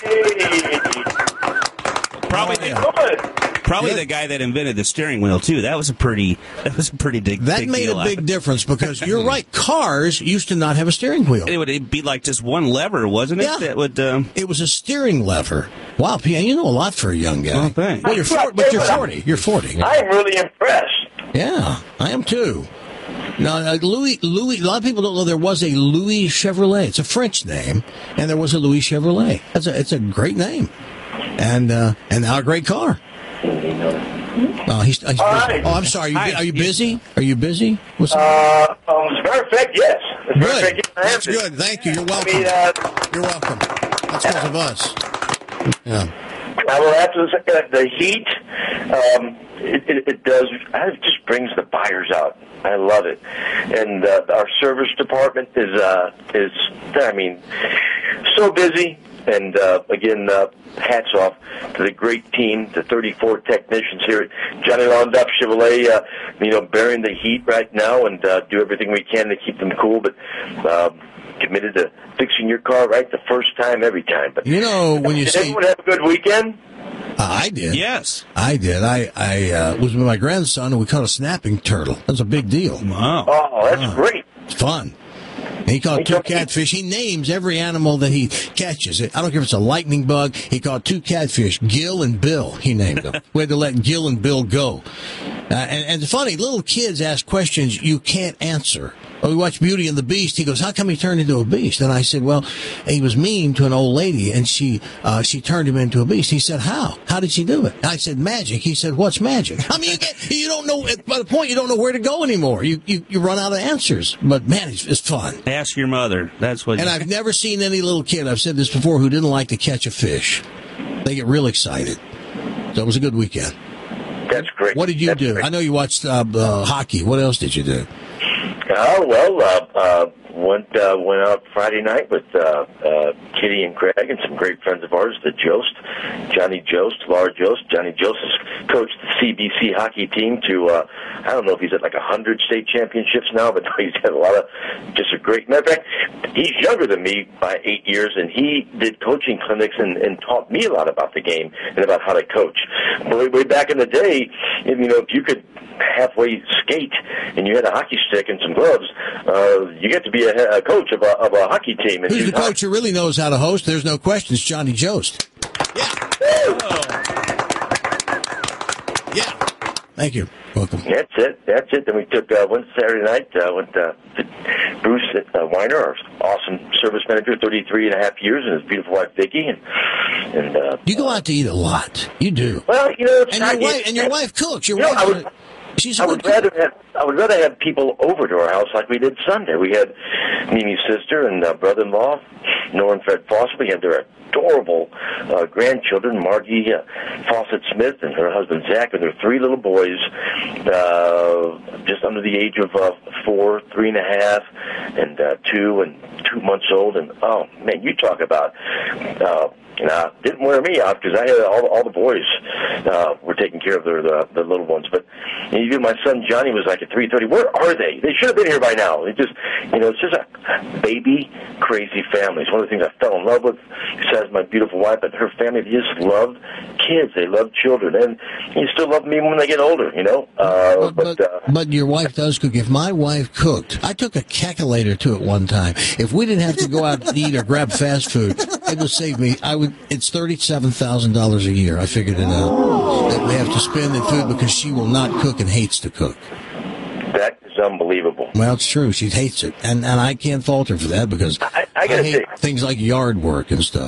[SPEAKER 8] Probably,
[SPEAKER 6] Oh, yeah.
[SPEAKER 8] the, probably the guy that invented the steering wheel too. That was a pretty. That was a pretty big.
[SPEAKER 6] That
[SPEAKER 8] big
[SPEAKER 6] made
[SPEAKER 8] deal.
[SPEAKER 6] a big difference because you're right. Cars used to not have a steering wheel.
[SPEAKER 8] It would be like just one lever, wasn't it?
[SPEAKER 6] Yeah.
[SPEAKER 8] That would. Um...
[SPEAKER 6] It was a steering lever. Wow, P, you know a lot for a young guy.
[SPEAKER 8] Oh, thanks.
[SPEAKER 6] Well, you're for, but you're forty. You're forty.
[SPEAKER 21] I'm really impressed.
[SPEAKER 6] Yeah, I am too. Now, uh, Louis, Louis. A lot of people don't know there was a Louis Chevrolet. It's a French name, and there was a Louis Chevrolet. That's a, it's a great name, and uh, and now a great car. Oh, he's, he's
[SPEAKER 21] right.
[SPEAKER 6] oh, I'm sorry. Are you, are you busy? Are you busy? What's
[SPEAKER 21] Uh, um, as a matter of fact, yes. As a matter of
[SPEAKER 6] Good.
[SPEAKER 21] fact, yes, I am
[SPEAKER 6] That's
[SPEAKER 21] busy.
[SPEAKER 6] good. Thank you. You're welcome.
[SPEAKER 21] I mean, uh,
[SPEAKER 6] You're welcome. That's because of us. Yeah.
[SPEAKER 21] I will have to say that the heat, um, it, it, it does, it just brings the buyers out. I love it. And uh, our service department is, uh, is, I mean, so busy. And uh, again, uh, hats off to the great team, the thirty-four technicians here at Johnny Londoff Chevrolet, uh, you know, bearing the heat right now and uh, do everything we can to keep them cool. But uh, committed to fixing your car right the first time, every time. But
[SPEAKER 6] You know, when you
[SPEAKER 21] did
[SPEAKER 6] say
[SPEAKER 21] everyone have a good weekend?
[SPEAKER 6] Uh, I did.
[SPEAKER 8] Yes.
[SPEAKER 6] I did. I, I uh, was with my grandson, and we caught a snapping turtle. That's a big deal.
[SPEAKER 8] Wow.
[SPEAKER 21] Oh, that's great.
[SPEAKER 6] It's fun. And he caught two catfish. He names every animal that he catches. I don't care if it's a lightning bug. He caught two catfish, Gil and Bill. He named them. We had to let Gil and Bill go. Uh, and, and it's funny, little kids ask questions you can't answer. Oh, we watched Beauty and the Beast. He goes, how come he turned into a beast? And I said, well, he was mean to an old lady, and she uh, she turned him into a beast. He said, how? How did she do it? I said, magic. He said, what's magic? I mean, you, get, you don't know, by the point, you don't know where to go anymore. You you, you run out of answers. But, man, it's, it's fun.
[SPEAKER 8] Ask your mother. That's what.
[SPEAKER 6] And I've never seen any little kid, I've said this before, who didn't like to catch a fish. They get real excited. So it was a good weekend.
[SPEAKER 21] That's great.
[SPEAKER 6] What did you
[SPEAKER 21] That's
[SPEAKER 6] do?
[SPEAKER 21] great.
[SPEAKER 6] I know you watched uh, uh, hockey. What else did you do?
[SPEAKER 21] Oh, well, uh, uh, went uh, went out Friday night with uh, uh, Kitty and Craig and some great friends of ours, the Jost, Johnny Jost, Laura Jost. Johnny Jost has coached the C B C hockey team to, uh, I don't know if he's at like one hundred state championships now, but he's had a lot of, just a great, matter of fact, he's younger than me by eight years, and he did coaching clinics and, and taught me a lot about the game and about how to coach. Way, way back in the day, you know, if you could halfway skate and you had a hockey stick and some gloves, uh, you get to be a, a coach of a, of a hockey team. And
[SPEAKER 6] Who's the
[SPEAKER 21] do
[SPEAKER 6] coach who really knows how to host? There's no question. It's Johnny Jost. Yeah. Yeah. Thank you. Welcome.
[SPEAKER 21] That's it. That's it. Then we took uh, one Saturday night. Uh, went uh, to Bruce uh, Weiner, our awesome service manager, thirty-three and a half years, and his beautiful wife Vicki. And and uh,
[SPEAKER 6] You go out to eat a lot. You do.
[SPEAKER 21] well, you know, it's
[SPEAKER 6] And
[SPEAKER 21] not,
[SPEAKER 6] your wife and your wife cooks. Your
[SPEAKER 21] You know,
[SPEAKER 6] wife.
[SPEAKER 21] I would,
[SPEAKER 6] she's
[SPEAKER 21] I would rather have I would rather have people over to our house like we did Sunday. We had Mimi's sister and uh, brother-in-law, Nora and Fred Foster. We had their adorable uh, grandchildren, Margie uh, Fawcett Smith and her husband Zach, and their three little boys, uh, just under the age of uh, four, three and a half, and uh, two and two months old. And oh man, you talk about. Uh, Nah, didn't wear me out because I had all, all the boys uh, were taking care of their the, the little ones. But you know, even my son Johnny was like at three thirty. Where are they? They should have been here by now. It just, you know, it's just a baby crazy family. It's one of the things I fell in love with. Besides my beautiful wife, but her family, they just loved kids. They loved children, and you still love them even when they get older. You know, uh, but.
[SPEAKER 6] But,
[SPEAKER 21] uh,
[SPEAKER 6] but your wife does cook. If my wife cooked, I took a calculator to it one time. If we didn't have to go out to eat or grab fast food, it would save me. I would. It's thirty-seven thousand dollars a year. I figured it out that we have to spend in food because she will not cook and hates to cook.
[SPEAKER 21] That is unbelievable.
[SPEAKER 6] Well, it's true. She hates it, and and I can't fault her for that because
[SPEAKER 21] I, I gotta
[SPEAKER 6] hate
[SPEAKER 21] say,
[SPEAKER 6] things like yard work and stuff.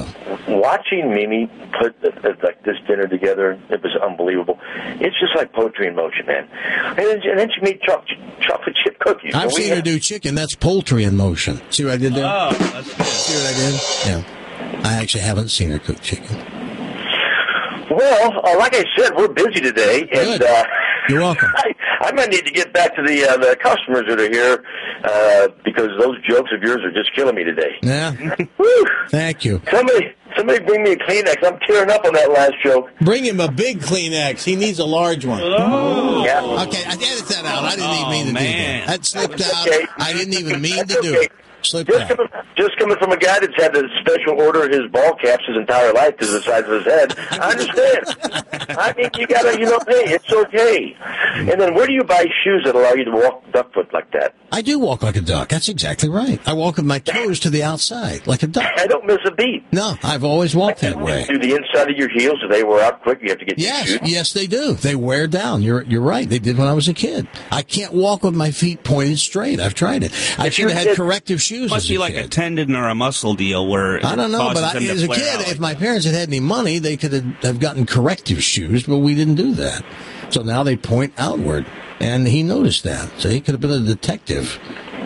[SPEAKER 21] watching Mimi put uh, like this dinner together, it was unbelievable. It's just like poetry in motion, man. And then, and then she made chocolate, chocolate chip cookies.
[SPEAKER 6] I've
[SPEAKER 21] And we
[SPEAKER 6] seen her
[SPEAKER 21] had-
[SPEAKER 6] do chicken. That's poultry in motion. See what I did there?
[SPEAKER 8] Oh, that's good.
[SPEAKER 6] See what I did? Yeah. I actually haven't seen her cook chicken.
[SPEAKER 21] Well, uh, like I said, we're busy today, and uh,
[SPEAKER 6] you're welcome.
[SPEAKER 21] I, I might need to get back to the uh, the customers that are here uh, because those jokes of yours are just killing me today.
[SPEAKER 6] Yeah.
[SPEAKER 21] Woo.
[SPEAKER 6] Thank you.
[SPEAKER 21] Somebody, somebody, bring me a Kleenex. I'm tearing up on that last joke.
[SPEAKER 6] Bring him a big Kleenex. He needs a large one.
[SPEAKER 21] Oh. Yeah.
[SPEAKER 6] Okay, I edit that out. I didn't even mean to
[SPEAKER 21] man.
[SPEAKER 6] do that. That slipped out.
[SPEAKER 21] Okay.
[SPEAKER 6] I didn't even mean to
[SPEAKER 21] That's
[SPEAKER 6] do
[SPEAKER 21] okay.
[SPEAKER 6] it. Slipped
[SPEAKER 21] Just
[SPEAKER 6] out.
[SPEAKER 21] coming, just coming from a guy that's had to special order his ball caps his entire life because of the size of his head, I understand. I mean, you gotta, you know, hey, it's okay. And then where do you buy shoes that allow you to walk duckfoot like that?
[SPEAKER 6] I do walk like a duck. That's exactly right. I walk with my toes to the outside, like a duck.
[SPEAKER 21] I don't miss a beat.
[SPEAKER 6] No, I've always walked that way.
[SPEAKER 21] Do the inside of your heels, do they wear out quick? You have to get
[SPEAKER 6] Yes,
[SPEAKER 21] your shoes?
[SPEAKER 6] yes, they do. They wear down. You're you're right. They did when I was a kid. I can't walk with my feet pointed straight. I've tried it. I
[SPEAKER 8] If
[SPEAKER 6] should
[SPEAKER 8] you're
[SPEAKER 6] have
[SPEAKER 8] a
[SPEAKER 6] had
[SPEAKER 8] kid,
[SPEAKER 6] corrective shoes.
[SPEAKER 8] Must
[SPEAKER 6] as
[SPEAKER 8] be
[SPEAKER 6] a
[SPEAKER 8] like
[SPEAKER 6] kid.
[SPEAKER 8] a tendon or a muscle deal where
[SPEAKER 6] I don't
[SPEAKER 8] it
[SPEAKER 6] know,
[SPEAKER 8] causes
[SPEAKER 6] but I,
[SPEAKER 8] them to
[SPEAKER 6] as a
[SPEAKER 8] flare
[SPEAKER 6] kid,
[SPEAKER 8] out.
[SPEAKER 6] if my parents had had any money, they could have, have gotten corrective shoes, but we didn't do that. So now they point outward, and he noticed that. So he could have been a detective.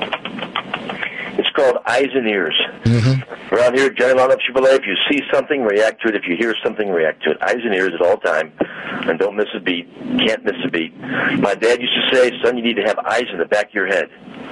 [SPEAKER 21] It's called eyes and ears.
[SPEAKER 6] Mm-hmm.
[SPEAKER 21] Around here at Johnny Lawn Up Chevrolet, if you see something, react to it. If you hear something, react to it. Eyes and ears at all time. And don't miss a beat. Can't miss a beat. My dad used to say, son, you need to have eyes in the back of your head.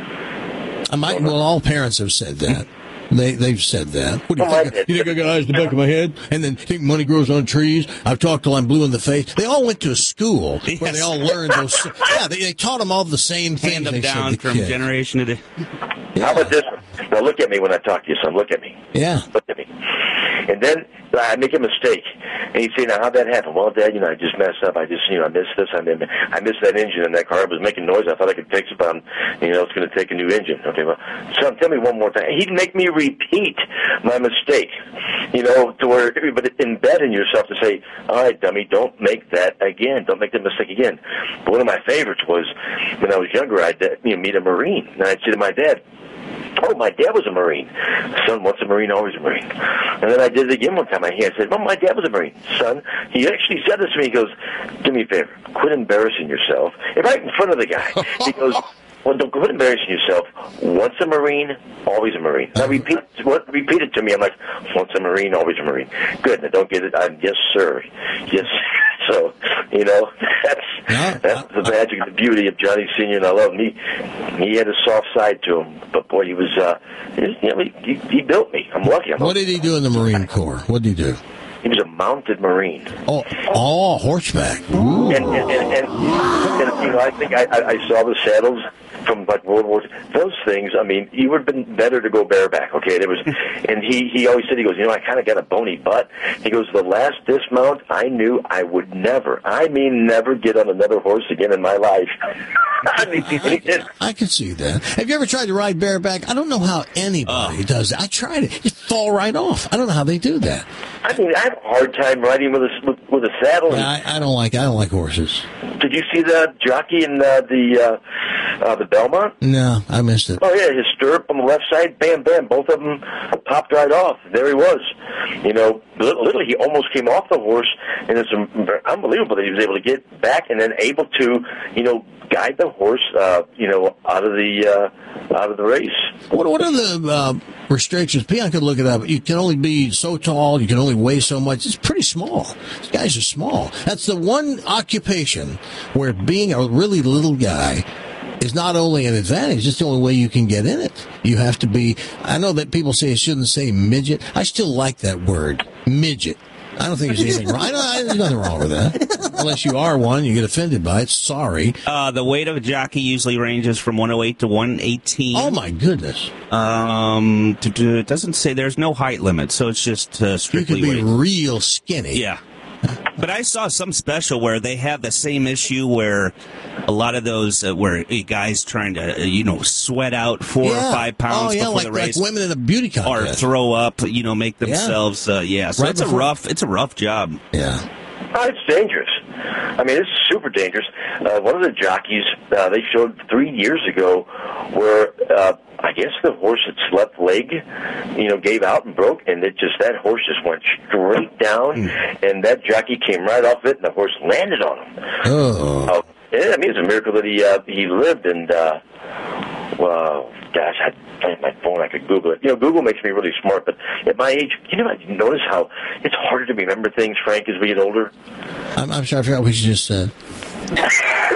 [SPEAKER 6] I might, well, all parents have said that. They, they've said that. What do you
[SPEAKER 21] Oh,
[SPEAKER 6] think? You think I got eyes in the back of my head? And then think money grows on trees? I've talked till I'm blue in the face. They all went to a school where they all learned those. Yeah, they, they taught them all the same things.
[SPEAKER 8] Hand them
[SPEAKER 6] they said
[SPEAKER 8] down
[SPEAKER 6] to
[SPEAKER 8] from
[SPEAKER 6] kids.
[SPEAKER 8] generation to
[SPEAKER 21] How about this one? Now look at me when I talk to you, son. Look at me.
[SPEAKER 6] Yeah.
[SPEAKER 21] Look at me. And then I make a mistake. And he'd say, now, how'd that happen? Well, Dad, you know, I just messed up. I just, you know, I missed this. I missed, I missed that engine in that car. It was making noise. I thought I could fix it, but I'm, you know, it's going to take a new engine. Okay, well, son, tell me one more time. He'd make me repeat my mistake, you know, to where, but embed in yourself to say, all right, dummy, don't make that again. Don't make that mistake again. But one of my favorites was when I was younger, I'd you know, meet a Marine. And I'd say to my dad, oh, my dad was a Marine. Son, once a Marine, always a Marine. And then I did it again one time. I said, well, my dad was a Marine. Son, he actually said this to me. He goes, do me a favor. Quit embarrassing yourself. And right in front of the guy. He goes, well, don't quit embarrassing yourself. Once a Marine, always a Marine. Now, repeat, what, repeat it to me. I'm like, once a Marine, always a Marine. Good. Now, don't get it. I'm, yes, sir. Yes. So, you know, that's
[SPEAKER 6] yeah,
[SPEAKER 21] that's the magic, the beauty of Johnny Senior, and I love him. He, he had a soft side to him, but boy, he was, uh, he, you know, he, he built me. I'm lucky. I'm
[SPEAKER 6] What did he do in the Marine Corps? What did he do?
[SPEAKER 21] He was a mounted Marine.
[SPEAKER 6] Oh, oh, horseback. Ooh.
[SPEAKER 21] And, and, and, and, and, you know, I think I, I, I saw the saddles from like World War Two. Those things, I mean, you would have been better to go bareback, okay? There was, and he, he always said, he goes, you know, I kind of got a bony butt. He goes, the last dismount, I knew I would never, I mean never get on another horse again in my life. I mean, he did.
[SPEAKER 6] I can see that. Have you ever tried to ride bareback? I don't know how anybody does that. I tried it. You fall right off. I don't know how they do that.
[SPEAKER 21] I mean, I have a hard time riding with a, with, with a saddle.
[SPEAKER 6] Yeah, I, I don't like I don't like horses.
[SPEAKER 21] Did you see the jockey in uh, the uh, uh, the Belmont?
[SPEAKER 6] No, I missed it.
[SPEAKER 21] Oh, yeah, his stirrup on the left side, bam, bam, both of them popped right off. There he was. You know, literally he almost came off the horse, and it's unbelievable that he was able to get back and then able to, you know, guide the horse, uh, you know, out of the uh, out of the race.
[SPEAKER 6] What what are the uh, restrictions? Peon could look it up. You can only be so tall. You can only weigh so much. It's pretty small. These guys are small. That's the one occupation where being a really little guy is not only an advantage, it's the only way you can get in it. You have to be, I know that people say it shouldn't say midget. I still like that word, midget. I don't think there's anything wrong. I don't, there's nothing wrong with that. Unless you are one, you get offended by it. Sorry.
[SPEAKER 8] Uh, the weight of a jockey usually ranges from one oh eight to one eighteen.
[SPEAKER 6] Oh, my goodness.
[SPEAKER 8] Um, to, to, it doesn't say there's no height limit, so it's just uh, strictly
[SPEAKER 6] You could be
[SPEAKER 8] weight.
[SPEAKER 6] real skinny.
[SPEAKER 8] Yeah. But I saw some special where they have the same issue where a lot of those uh, where a guy's trying to uh, you know sweat out four
[SPEAKER 6] Yeah.
[SPEAKER 8] or five pounds
[SPEAKER 6] oh, yeah,
[SPEAKER 8] before
[SPEAKER 6] like,
[SPEAKER 8] the race,
[SPEAKER 6] like women in a beauty
[SPEAKER 8] or
[SPEAKER 6] contest.
[SPEAKER 8] throw up, you know, make themselves uh, yeah. So
[SPEAKER 6] Right
[SPEAKER 8] it's
[SPEAKER 6] before-
[SPEAKER 8] a rough it's a rough job.
[SPEAKER 6] Yeah.
[SPEAKER 21] Oh, it's dangerous. I mean, it's super dangerous. Uh, one of the jockeys, uh, they showed three years ago where uh, I guess the horse's left leg, you know, gave out and broke, and it just that horse just went straight down, mm. and that jockey came right off it, and the horse landed on him.
[SPEAKER 6] Oh,
[SPEAKER 21] uh, yeah, I mean, it's a miracle that he uh, he lived, and uh, well, gosh, I. I have my phone, I could Google it. You know, Google makes me really smart, but at my age, you know, I notice how it's harder to remember things, Frank, as we get older.
[SPEAKER 6] I'm, I'm sorry, I forgot what you just said. That's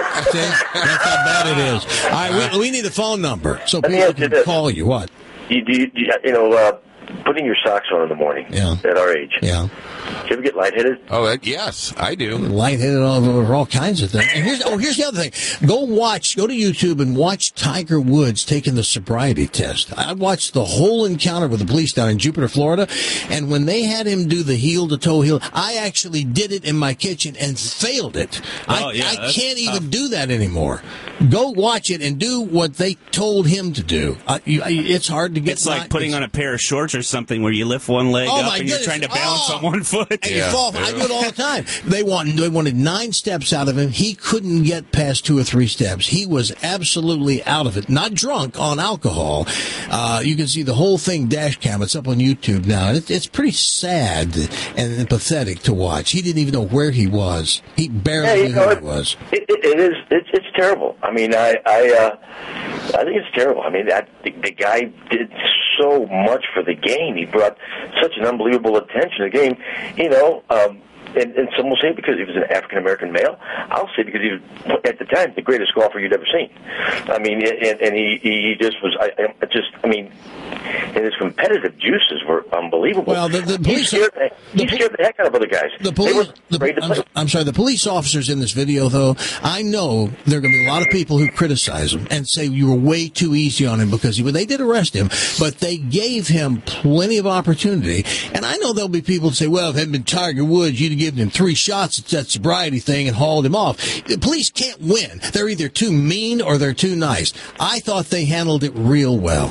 [SPEAKER 6] how bad it is. All right, we, we need a phone number so people can call you. What?
[SPEAKER 21] You, you, you know, uh, putting your socks on in the morning
[SPEAKER 6] yeah.
[SPEAKER 21] at our age.
[SPEAKER 6] Yeah.
[SPEAKER 21] Do you ever get lightheaded?
[SPEAKER 9] Oh, uh, yes, I do.
[SPEAKER 6] Lightheaded over all kinds of things. And here's, oh, here's the other thing. Go watch, go to YouTube and watch Tiger Woods taking the sobriety test. I watched the whole encounter with the police down in Jupiter, Florida, and when they had him do the heel-to-toe heel, I actually did it in my kitchen and failed it.
[SPEAKER 8] Oh,
[SPEAKER 6] I,
[SPEAKER 8] yeah,
[SPEAKER 6] I can't even
[SPEAKER 8] tough.
[SPEAKER 6] do that anymore. Go watch it and do what they told him to do. Uh, you, it's hard to get.
[SPEAKER 8] It's like
[SPEAKER 6] my,
[SPEAKER 8] putting
[SPEAKER 6] it's,
[SPEAKER 8] on a pair of shorts or something where you lift one leg
[SPEAKER 6] oh
[SPEAKER 8] up
[SPEAKER 6] my
[SPEAKER 8] and
[SPEAKER 6] goodness.
[SPEAKER 8] you're trying to balance
[SPEAKER 6] oh.
[SPEAKER 8] on one foot.
[SPEAKER 6] And
[SPEAKER 8] yeah.
[SPEAKER 6] you fall. I do it all the time. They want. They wanted nine steps out of him. He couldn't get past two or three steps. He was absolutely out of it. Not drunk on alcohol. Uh, you can see the whole thing dash cam. It's up on YouTube now. It's, it's pretty sad and pathetic to watch. He didn't even know where he was. He barely
[SPEAKER 21] yeah, you
[SPEAKER 6] knew
[SPEAKER 21] know,
[SPEAKER 6] who
[SPEAKER 21] it,
[SPEAKER 6] he was.
[SPEAKER 21] It, it, it is. It's, it's terrible. I mean, I, I, uh, I think it's terrible. I mean, I, the, the guy did so much for the game. He brought such an unbelievable attention to the game. You know, um, and, and some will say because he was an African-American male. I'll say because he was, at the time, the greatest golfer you'd ever seen. I mean, and, and he, he just was, I, I just, I mean, and his competitive juices were unbelievable.
[SPEAKER 6] Well, the, the police,
[SPEAKER 21] he scared, he
[SPEAKER 6] the,
[SPEAKER 21] scared the heck out of other guys.
[SPEAKER 6] The police,
[SPEAKER 21] they were
[SPEAKER 6] the,
[SPEAKER 21] afraid to
[SPEAKER 6] I'm,
[SPEAKER 21] play.
[SPEAKER 6] I'm sorry, the police officers in this video, though, I know there are going to be a lot of people who criticize him and say you were way too easy on him because he, well, they did arrest him, but they gave him plenty of opportunity. And I know there'll be people who say, well, if it had been Tiger Woods, you'd have given him three shots at that sobriety thing and hauled him off. The police can't win. They're either too mean or they're too nice. I thought they handled it real well.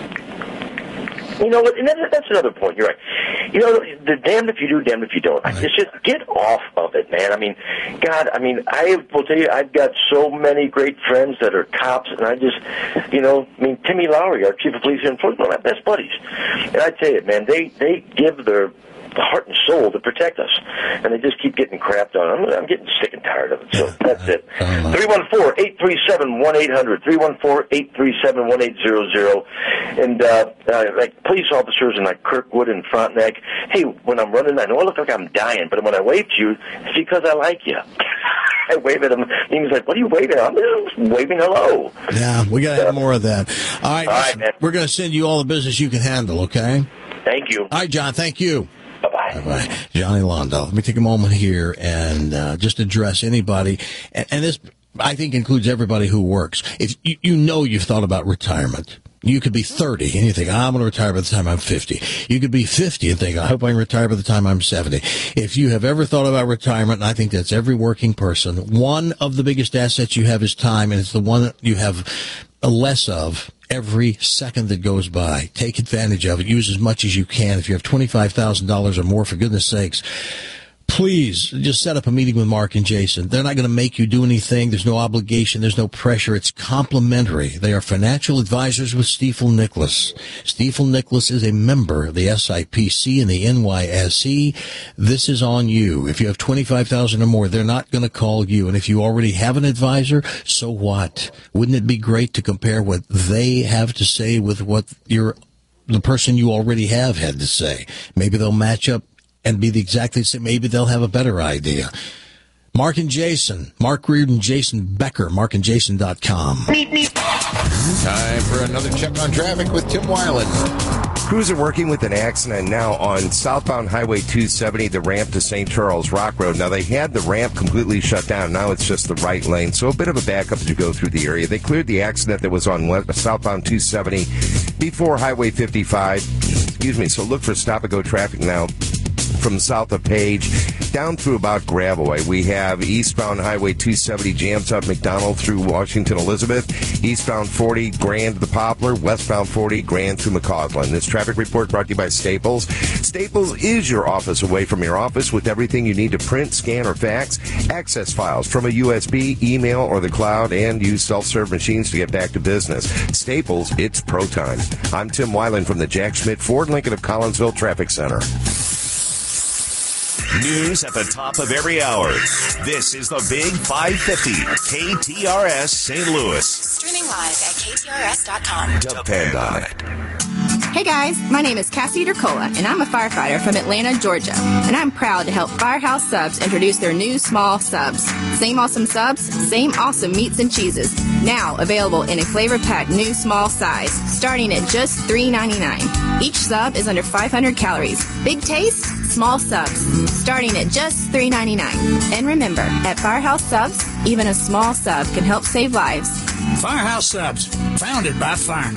[SPEAKER 21] You know, and that's another point. You're right. You know, the damned if you do, damned if you don't. Right. It's just get off of it, man. I mean, God, I mean, I will tell you, I've got so many great friends that are cops, and I just, you know, I mean, Timmy Lowry, our chief of police here in Florida, one of my best buddies. And I tell you, man, they, they give their heart and soul to protect us, and they just keep getting crapped on. I'm, I'm getting sick and tired of it, so that's it. three one four, eight three seven, one eight hundred, three one four, eight three seven, one eight zero zero. And, uh, uh, like police officers in like Kirkwood and Frontenac, hey, when I'm running, I know I look like I'm dying, but when I wave to you, it's because I like you. I wave at him, and he's like, what are you waving at? I'm just waving hello.
[SPEAKER 6] Yeah, we got to have more of that. All right,
[SPEAKER 21] all right, man.
[SPEAKER 6] We're going to send you all the business you can handle, okay?
[SPEAKER 21] Thank you.
[SPEAKER 6] All right, John, thank you.
[SPEAKER 21] Bye-bye.
[SPEAKER 6] Bye-bye. Johnny Londo. Let me take a moment here and uh, just address anybody. And, and this, I think, includes everybody who works. If you, you know you've thought about retirement. You could be thirty and you think, I'm going to retire by the time I'm fifty. You could be fifty and think, I hope I can retire by the time I'm seventy. If you have ever thought about retirement, and I think that's every working person, one of the biggest assets you have is time, and it's the one that you have less of every second that goes by. Take advantage of it. Use as much as you can. If you have twenty-five thousand dollars or more, for goodness sakes, please just set up a meeting with Mark and Jason. They're not going to make you do anything. There's no obligation. There's no pressure. It's complimentary. They are financial advisors with Stifel Nicholas. Stifel Nicholas is a member of the S I P C and the N Y S E. This is on you. If you have twenty-five thousand dollars or more, they're not going to call you. And if you already have an advisor, so what? Wouldn't it be great to compare what they have to say with what your the person you already have had to say? Maybe they'll match up and be the exactly same. Maybe they'll have a better idea. Mark and Jason. Mark Reardon, Jason Becker, mark and jason dot com.
[SPEAKER 9] Time for another check on traffic with Tim Weiland.
[SPEAKER 16] Crews are working with an accident now on southbound Highway two seventy, the ramp to Saint Charles Rock Road. Now, they had the ramp completely shut down. Now it's just the right lane, so a bit of a backup as you go through the area. They cleared the accident that was on west, southbound two seventy before Highway fifty-five. Excuse me, so look for stop-and-go traffic now from south of Page down through about Gravelway. We have eastbound Highway two seventy jams up McDonald through Washington Elizabeth. Eastbound forty Grand to the Poplar. Westbound forty Grand through McCausland. This traffic report brought to you by Staples. Staples is your office away from your office with everything you need to print, scan, or fax. Access files from a U S B, email, or the cloud, and use self-serve machines to get back to business. Staples, it's pro time. I'm Tim Weiland from the Jack Schmidt Ford Lincoln of Collinsville Traffic Center.
[SPEAKER 3] News at the top of every hour. This is the Big five fifty, K T R S Saint Louis.
[SPEAKER 1] Streaming live at K T R S dot com.
[SPEAKER 3] Depend on it.
[SPEAKER 22] Hey guys, my name is Cassie Dercola, and I'm a firefighter from Atlanta, Georgia. And I'm proud to help Firehouse Subs introduce their new small subs. Same awesome subs, same awesome meats and cheeses. Now available in a flavor-packed new small size, starting at just three ninety-nine. Each sub is under five hundred calories. Big taste, small subs, starting at just three ninety-nine. And remember, at Firehouse Subs, even a small sub can help save lives.
[SPEAKER 23] Firehouse Subs, founded by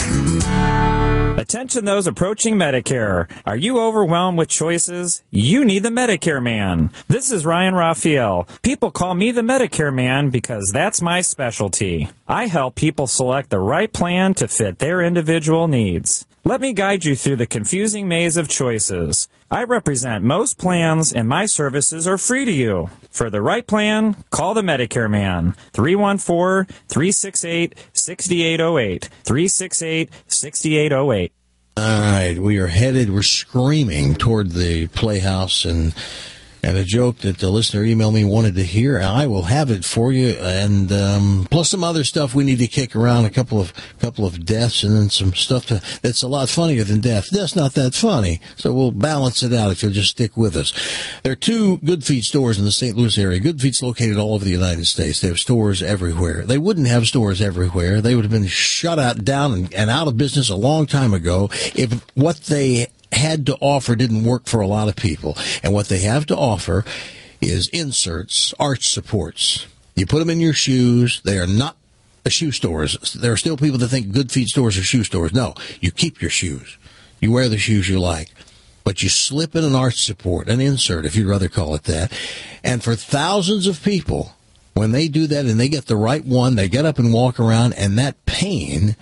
[SPEAKER 23] firemen.
[SPEAKER 24] Attention those approaching Medicare. Are you overwhelmed with choices? You need the Medicare Man. This is Ryan Raphael. People call me the Medicare Man because that's my specialty. I help people select the right plan to fit their individual needs. Let me guide you through the confusing maze of choices. I represent most plans, and my services are free to you. For the right plan, call the Medicare Man. three one four, three six eight, six eight zero eight. three six eight, six eight zero eight.
[SPEAKER 6] All right, we are headed, we're screaming toward the Playhouse, and and a joke that the listener emailed me wanted to hear. I will have it for you, and um, plus some other stuff we need to kick around, a couple of couple of deaths, and then some stuff to, that's a lot funnier than death. That's not that funny, so we'll balance it out if you'll just stick with us. There are two Good Feet stores in the Saint Louis area. Good Feet's located all over the United States. They have stores everywhere. They wouldn't have stores everywhere. They would have been shut out, down, and, and out of business a long time ago if what they had to offer didn't work for a lot of people. And what they have to offer is inserts, arch supports. You put them in your shoes. They are not shoe stores. There are still people that think Good Feet stores are shoe stores. No, you keep your shoes. You wear the shoes you like. But you slip in an arch support, an insert, if you'd rather call it that. And for thousands of people, when they do that and they get the right one, they get up and walk around, and that pain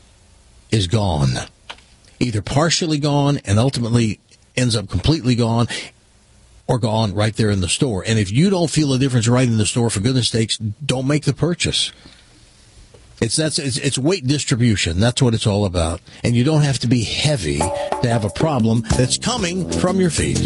[SPEAKER 6] is gone. Either partially gone and ultimately ends up completely gone, or gone right there in the store. And if you don't feel a difference right in the store, for goodness sakes, don't make the purchase. It's that's it's, it's weight distribution. That's what it's all about. And you don't have to be heavy to have a problem that's coming from your feet.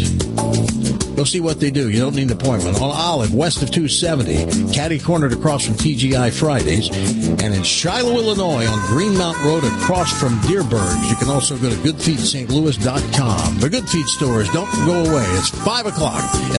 [SPEAKER 6] Go see what they do. You don't need an appointment. On Olive, west of two seventy, catty cornered across from T G I Fridays, and in Shiloh, Illinois, on Greenmount Road across from Deerbergs. You can also go to good feet saint louis dot com. The Good Feet stores don't go away. It's five o'clock.